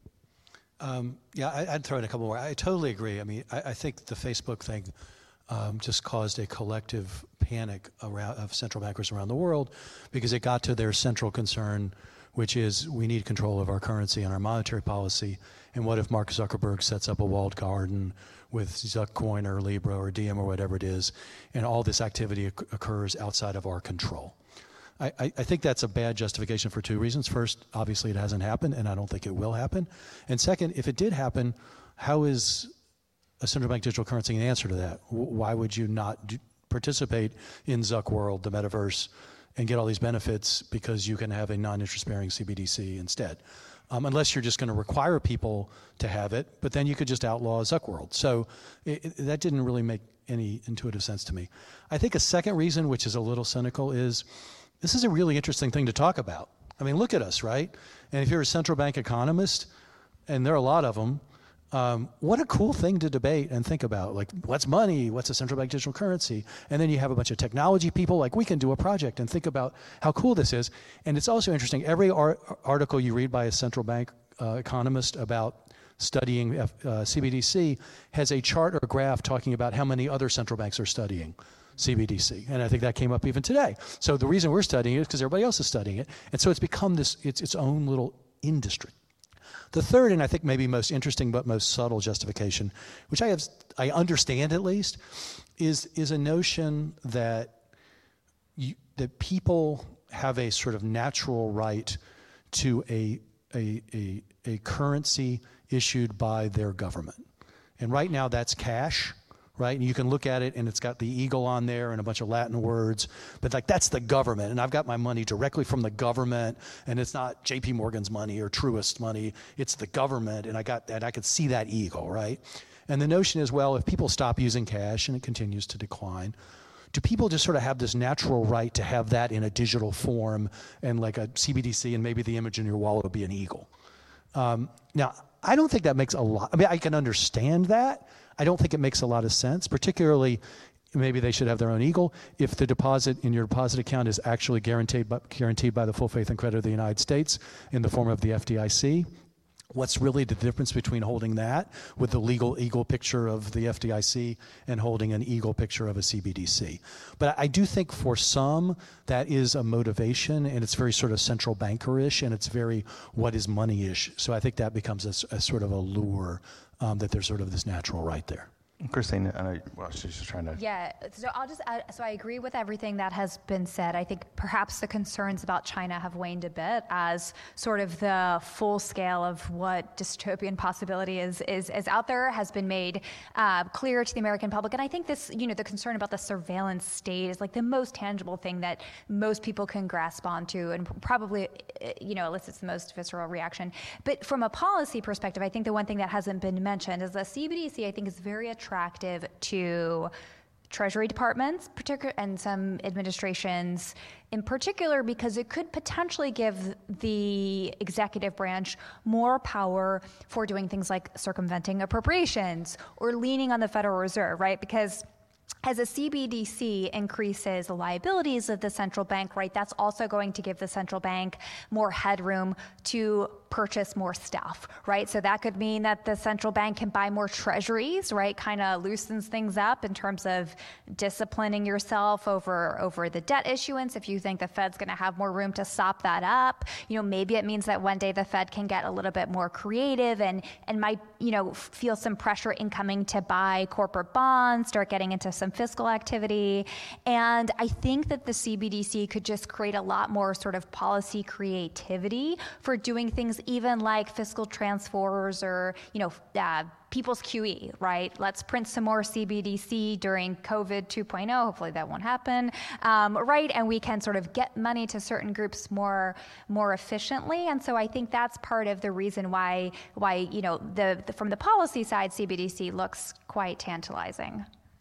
Um, yeah, I, I'd throw in a couple more. I totally agree. I mean, I, I think the Facebook thing Um, just caused a collective panic around, of central bankers around the world, because it got to their central concern, which is we need control of our currency and our monetary policy. And what if Mark Zuckerberg sets up a walled garden with Zuckcoin or Libra or D M or whatever it is, and all this activity oc- occurs outside of our control? I, I, I think that's a bad justification for two reasons. First, obviously it hasn't happened, and I don't think it will happen. And second, if it did happen, how is a central bank digital currency an answer to that? Why would you not do, participate in Zuck World, the metaverse, and get all these benefits because you can have a non-interest-bearing C B D C instead? Um, unless you're just going to require people to have it, but then you could just outlaw Zuck World. So it, it, that didn't really make any intuitive sense to me. I think a second reason, which is a little cynical, is this is a really interesting thing to talk about. I mean, look at us, right? And if you're a central bank economist, and there are a lot of them, Um, what a cool thing to debate and think about. Like, what's money? What's a central bank digital currency? And then you have a bunch of technology people, like, we can do a project and think about how cool this is. And it's also interesting, every ar- article you read by a central bank uh, economist about studying F- uh, C B D C has a chart or graph talking about how many other central banks are studying C B D C. And I think that came up even today. So the reason we're studying it is because everybody else is studying it. And so it's become this, it's its own little industry. The third, and I think maybe most interesting but most subtle justification, which I have, I understand at least, is is a notion that you, that people have a sort of natural right to a, a a a currency issued by their government, and right now that's cash. Right, and you can look at it, and it's got the eagle on there and a bunch of Latin words, but like that's the government, and I've got my money directly from the government, and it's not J P Morgan's money or Truist money; it's the government, and I got that. I could see that eagle, right? And the notion is, well, if people stop using cash and it continues to decline, do people just sort of have this natural right to have that in a digital form and like a C B D C, and maybe the image in your wallet will be an eagle? Um, now, I don't think that makes a lot, I mean, I can understand that. I don't think it makes a lot of sense, particularly maybe they should have their own eagle if the deposit in your deposit account is actually guaranteed by, guaranteed by the full faith and credit of the United States in the form of the F D I C. What's really the difference between holding that with the legal eagle picture of the F D I C and holding an eagle picture of a C B D C? But I do think for some that is a motivation, and it's very sort of central banker-ish, and it's very what is money-ish. So I think that becomes a, a sort of a lure um, that there's sort of this natural right there.
Christine, I know, well, she's just trying to.
Yeah, so I'll just add, so I agree with everything that has been said. I think perhaps the concerns about China have waned a bit as sort of the full scale of what dystopian possibility is is, is out there has been made uh, clear to the American public. And I think this, you know, the concern about the surveillance state is like the most tangible thing that most people can grasp onto, and probably, you know, elicits the most visceral reaction. But from a policy perspective, I think the one thing that hasn't been mentioned is the C B D C, I think, is very attractive attractive to Treasury departments, particular, and some administrations in particular, because it could potentially give the executive branch more power for doing things like circumventing appropriations or leaning on the Federal Reserve, right? Because as a C B D C increases the liabilities of the central bank, right, that's also going to give the central bank more headroom to purchase more stuff, right? So that could mean that the central bank can buy more treasuries, right? Kind of loosens things up in terms of disciplining yourself over, over the debt issuance. If you think the Fed's going to have more room to sop that up, you know, maybe it means that one day the Fed can get a little bit more creative and, and might, you know, feel some pressure incoming to buy corporate bonds, start getting into some fiscal activity. And I think that the C B D C could just create a lot more sort of policy creativity for doing things even like fiscal transfers or, you know, uh, people's Q E, right? Let's print some more C B D C during COVID two point oh. Hopefully that won't happen, um, right? And we can sort of get money to certain groups more, more efficiently. And so I think that's part of the reason why, why you know, the, the from the policy side, C B D C looks quite tantalizing.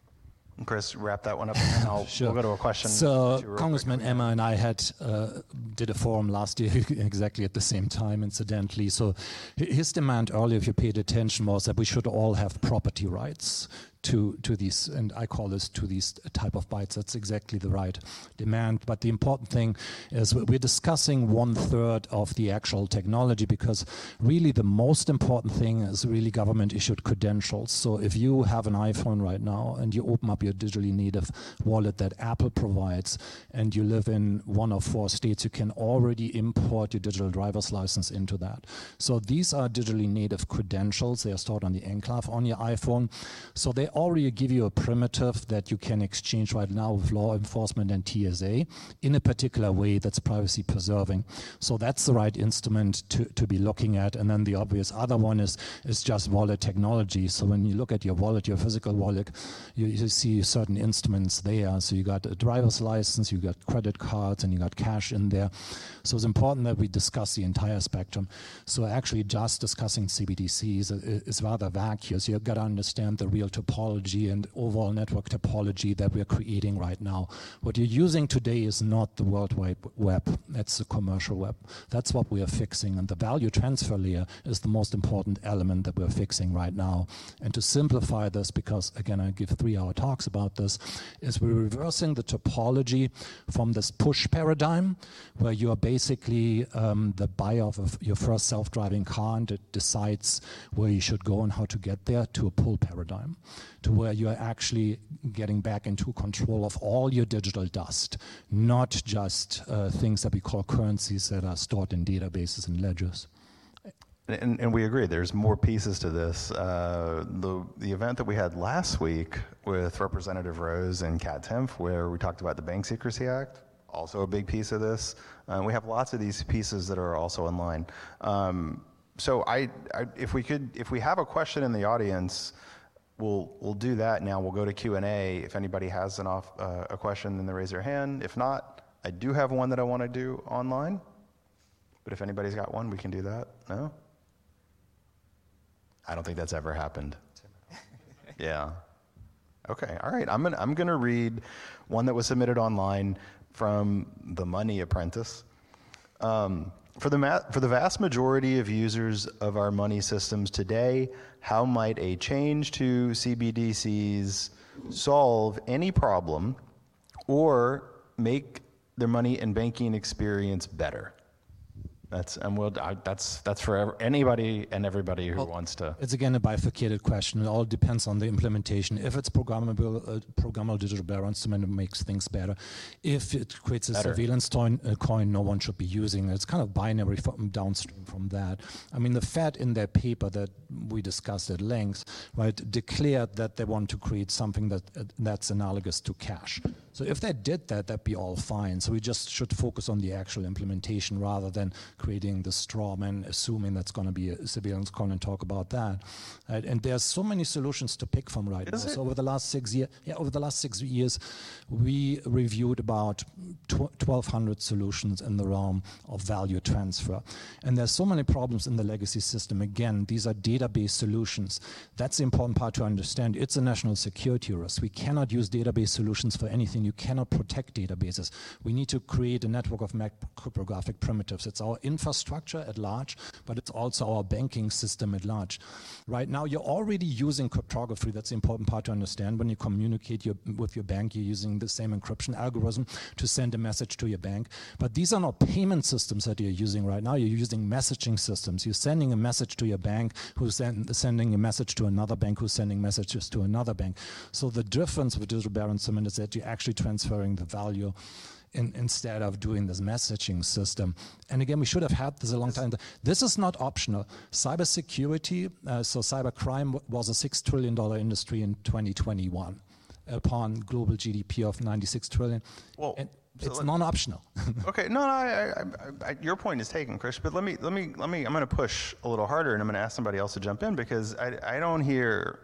Chris, wrap that one up, and then I'll,
Sure.
we'll go to a question.
So
real
Congressman
quick.
Emmer and I had uh, did a forum last year exactly at the same time, incidentally. So hi- his demand earlier, if you paid attention, was that we should all have property rights to to these, and I call this to these type of bytes. That's exactly the right demand. But the important thing is we're discussing one third of the actual technology, because really the most important thing is really government issued credentials. So if you have an iPhone right now and you open up your digitally native wallet that Apple provides, and you live in one of four states, you can already import your digital driver's license into that. So these are digitally native credentials. They are stored on the enclave on your iPhone. So they already give you a primitive that you can exchange right now with law enforcement and T S A in a particular way that's privacy preserving. So that's the right instrument to, to be looking at. And then the obvious other one is, is just wallet technology. So when you look at your wallet, your physical wallet, you, you see certain instruments there. So you got a driver's license, you got credit cards, and you got cash in there. So it's important that we discuss the entire spectrum. So actually just discussing C B D Cs is, is rather vacuous. You've got to understand the real topology and overall network topology that we're creating right now. What you're using today is not the World Wide Web, that's the commercial web. That's what we are fixing, and the value transfer layer is the most important element that we're fixing right now. And to simplify this, because again I give three hour talks about this, is we're reversing the topology from this push paradigm, where you are basically um, the buyer of a, your first self-driving car, and it decides where you should go and how to get there, to a pull paradigm, to where you are actually getting back into control of all your digital dust, not just uh, things that we call currencies that are stored in databases and ledgers.
And, and we agree, there's more pieces to this. Uh, the, the event that we had last week with Representative Rose and Kat Timpf, where we talked about the Bank Secrecy Act, also a big piece of this. Uh, we have lots of these pieces that are also in line. Um, so I, I, if we could, if we have a question in the audience, we'll we'll do that now. We'll go to Q and A. If anybody has an off, uh, a question, then they raise their hand. If not, I do have one that I want to do online. But if anybody's got one, we can do that. No? I don't think that's ever happened. Yeah. Okay. All right. I'm gonna I'm gonna read one that was submitted online from the Money Apprentice. Um, for the ma- for the vast majority of users of our money systems today, how might a change to C B D Cs solve any problem or make their money and banking experience better? That's and we'll, I, that's that's for ev- anybody and everybody who
Well,
wants to.
It's again a bifurcated question. It all depends on the implementation. If it's programmable, uh, programmable digital bearer instrument, it makes things better. If it creates a
Better.
surveillance coin, uh, coin, no one should be using it. It's kind of binary from downstream from that. I mean, the Fed in their paper that we discussed at length, right, declared that they want to create something that uh, that's analogous to cash. So if they did that, that'd be all fine. So we just should focus on the actual implementation rather than creating the straw man, assuming that's going to be a surveillance coin and talk about that. Right? And there's so many solutions to pick from right
Is
now.
it?
So over the last six years, yeah, over the last six years, we reviewed about twelve hundred solutions in the realm of value transfer. And there's so many problems in the legacy system. Again, these are database solutions. That's the important part to understand. It's a national security risk. We cannot use database solutions for anything. You cannot protect databases. We need to create a network of map cryptographic primitives. It's our infrastructure at large, but it's also our banking system at large. Right now, you're already using cryptography. That's the important part to understand. When you communicate your, with your bank, you're using the same encryption algorithm to send a message to your bank. But these are not payment systems that you're using right now. You're using messaging systems. You're sending a message to your bank, who's send, sending a message to another bank, who's sending messages to another bank. So the difference with digital bearer instrument is that you're actually transferring the value in, instead of doing this messaging system. And again, we should have had this a long time. This is not optional. Cybersecurity, uh, so cybercrime w- was a six trillion dollars industry in twenty twenty-one upon global G D P of ninety-six trillion dollars.
Well,
And
so
it's
let-
non-optional.
Okay, no, no, I, I, I, your point is taken, Chris. But let me, let me, let me. I'm going to push a little harder, and I'm going to ask somebody else to jump in because I, I don't hear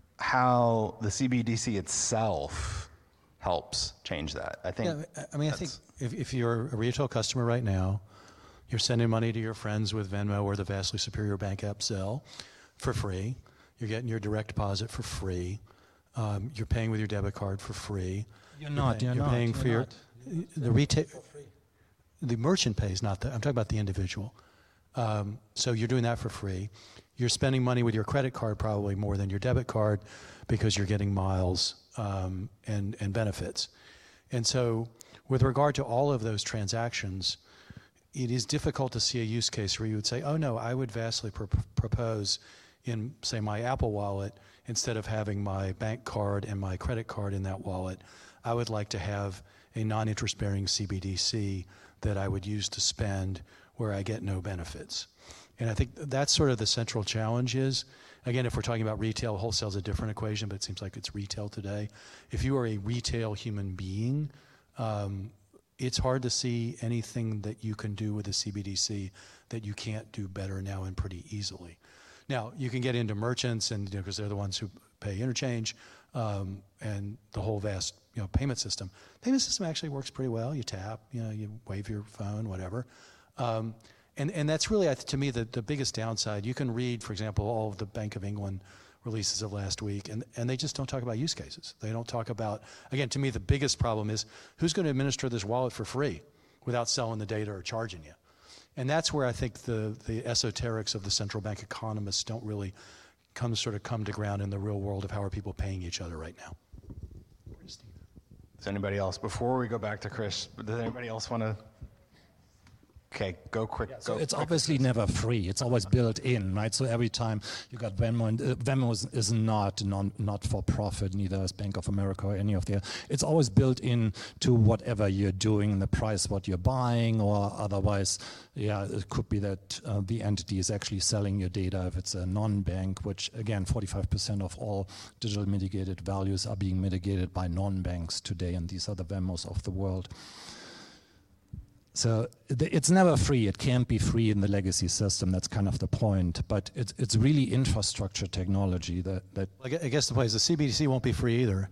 how the C B D C itself helps change that. I think.
Yeah, I- I mean, I think
that's-
if, if you're a retail customer right now, you're sending money to your friends with Venmo or the vastly superior bank app Zelle for free. You're getting your direct deposit for free. Um, you're paying with your debit card for free.
You're not,
pay-
you're
you're
not,
paying
you're
for your
not.
the retail. The merchant pays, not the. I'm talking about the individual. Um, so you're doing that for free. You're spending money with your credit card probably more than your debit card because you're getting miles um, and and benefits. And so, with regard to all of those transactions, it is difficult to see a use case where you would say, "Oh no, I would vastly pr- propose in, say, my Apple Wallet, instead of having my bank card and my credit card in that wallet, I would like to have a non-interest-bearing C B D C that I would use to spend where I get no benefits." And I think that's sort of the central challenge is, again, if we're talking about retail, wholesale is a different equation, but it seems like it's retail today. If you are a retail human being, um, it's hard to see anything that you can do with a C B D C that you can't do better now and pretty easily. Now, you can get into merchants, and because you know, they're the ones who pay interchange, um, and the whole vast you know payment system. Payment system actually works pretty well. You tap, you know, you wave your phone, whatever. Um, and and that's really, I th- to me, the, the biggest downside. You can read, for example, all of the Bank of England releases of last week, and, and they just don't talk about use cases. They don't talk about, again, to me, the biggest problem is who's going to administer this wallet for free without selling the data or charging you? And that's where I think the, the esoterics of the central bank economists don't really come sort of come to ground in the real world of how are people paying each other right now.
Does anybody else, before we go back to Chris, does anybody else want to? Okay, go quick.
So
go
it's
quick.
obviously never free. It's always built in, right? So every time you got Venmo, and uh, Venmo is, is not non, not for profit, neither is Bank of America or any of the. It's always built in to whatever you're doing, the price, what you're buying, or otherwise, yeah, it could be that uh, the entity is actually selling your data if it's a non-bank, which again, forty-five percent of all digital mitigated values are being mitigated by non-banks today, and these are the Venmos of the world. So it's never free. It can't be free in the legacy system. That's kind of the point. But it's it's really infrastructure technology that that.
I gue- I guess the point is the C B D C won't be free either,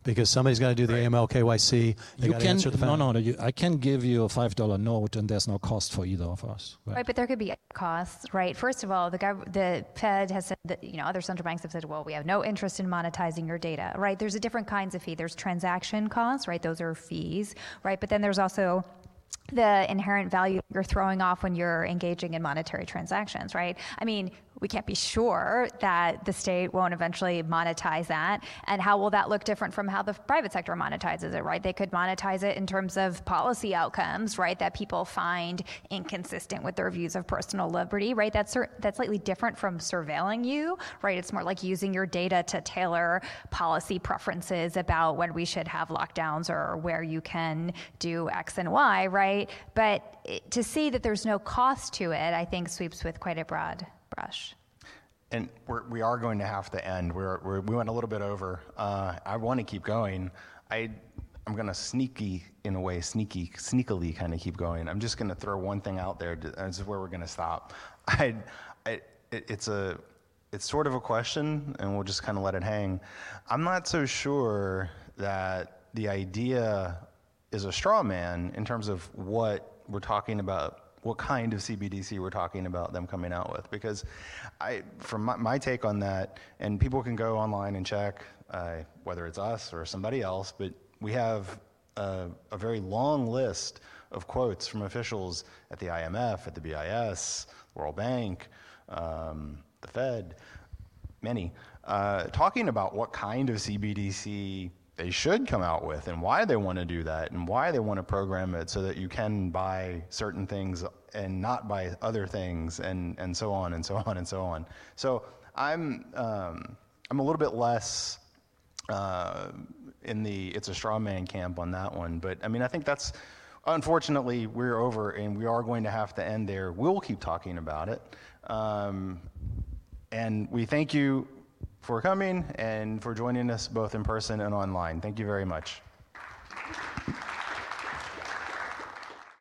because somebody's got to do the A M L K Y C. They
You
got to
can
answer the
no
phone.
no no. You, I can give you a five dollar note, and there's no cost for either of us. Right.
Right, but there could be costs, right? First of all, the gov- the Fed has said that, you know, other central banks have said, well, we have no interest in monetizing your data, right? There's a different kinds of fee. There's transaction costs, right? Those are fees, right? But then there's also the inherent value you're throwing off when you're engaging in monetary transactions, right? I mean, we can't be sure that the state won't eventually monetize that. And how will that look different from how the private sector monetizes it, right? They could monetize it in terms of policy outcomes, right, that people find inconsistent with their views of personal liberty, right? That's, cer- that's slightly different from surveilling you, right? It's more like using your data to tailor policy preferences about when we should have lockdowns or where you can do X and Y, right? But it, to see that there's no cost to it, I think sweeps with quite a broad brush.
And we're, we are going to have to end. We're, we're, we went a little bit over. Uh, I want to keep going. I, I'm going to sneaky, in a way, sneaky, sneakily kind of keep going. I'm just going to throw one thing out there. To, this is where we're going to stop. I, I, it, it's a, it's sort of a question, and we'll just kind of let it hang. I'm not so sure that the idea is a straw man in terms of what we're talking about, what kind of C B D C we're talking about them coming out with. Because I, from my, my take on that, and people can go online and check, uh, whether it's us or somebody else, but we have a, a very long list of quotes from officials at the I M F, at the B I S, World Bank, um, the Fed, many, uh, talking about what kind of C B D C they should come out with and why they want to do that and why they want to program it so that you can buy certain things and not buy other things and, and so on and so on and so on. So I'm, um, I'm a little bit less uh, in the it's a straw man camp on that one. But I mean, I think that's, unfortunately, we're over and we are going to have to end there. We'll keep talking about it. Um, and we thank you for coming and for joining us both in person and online. Thank you very much.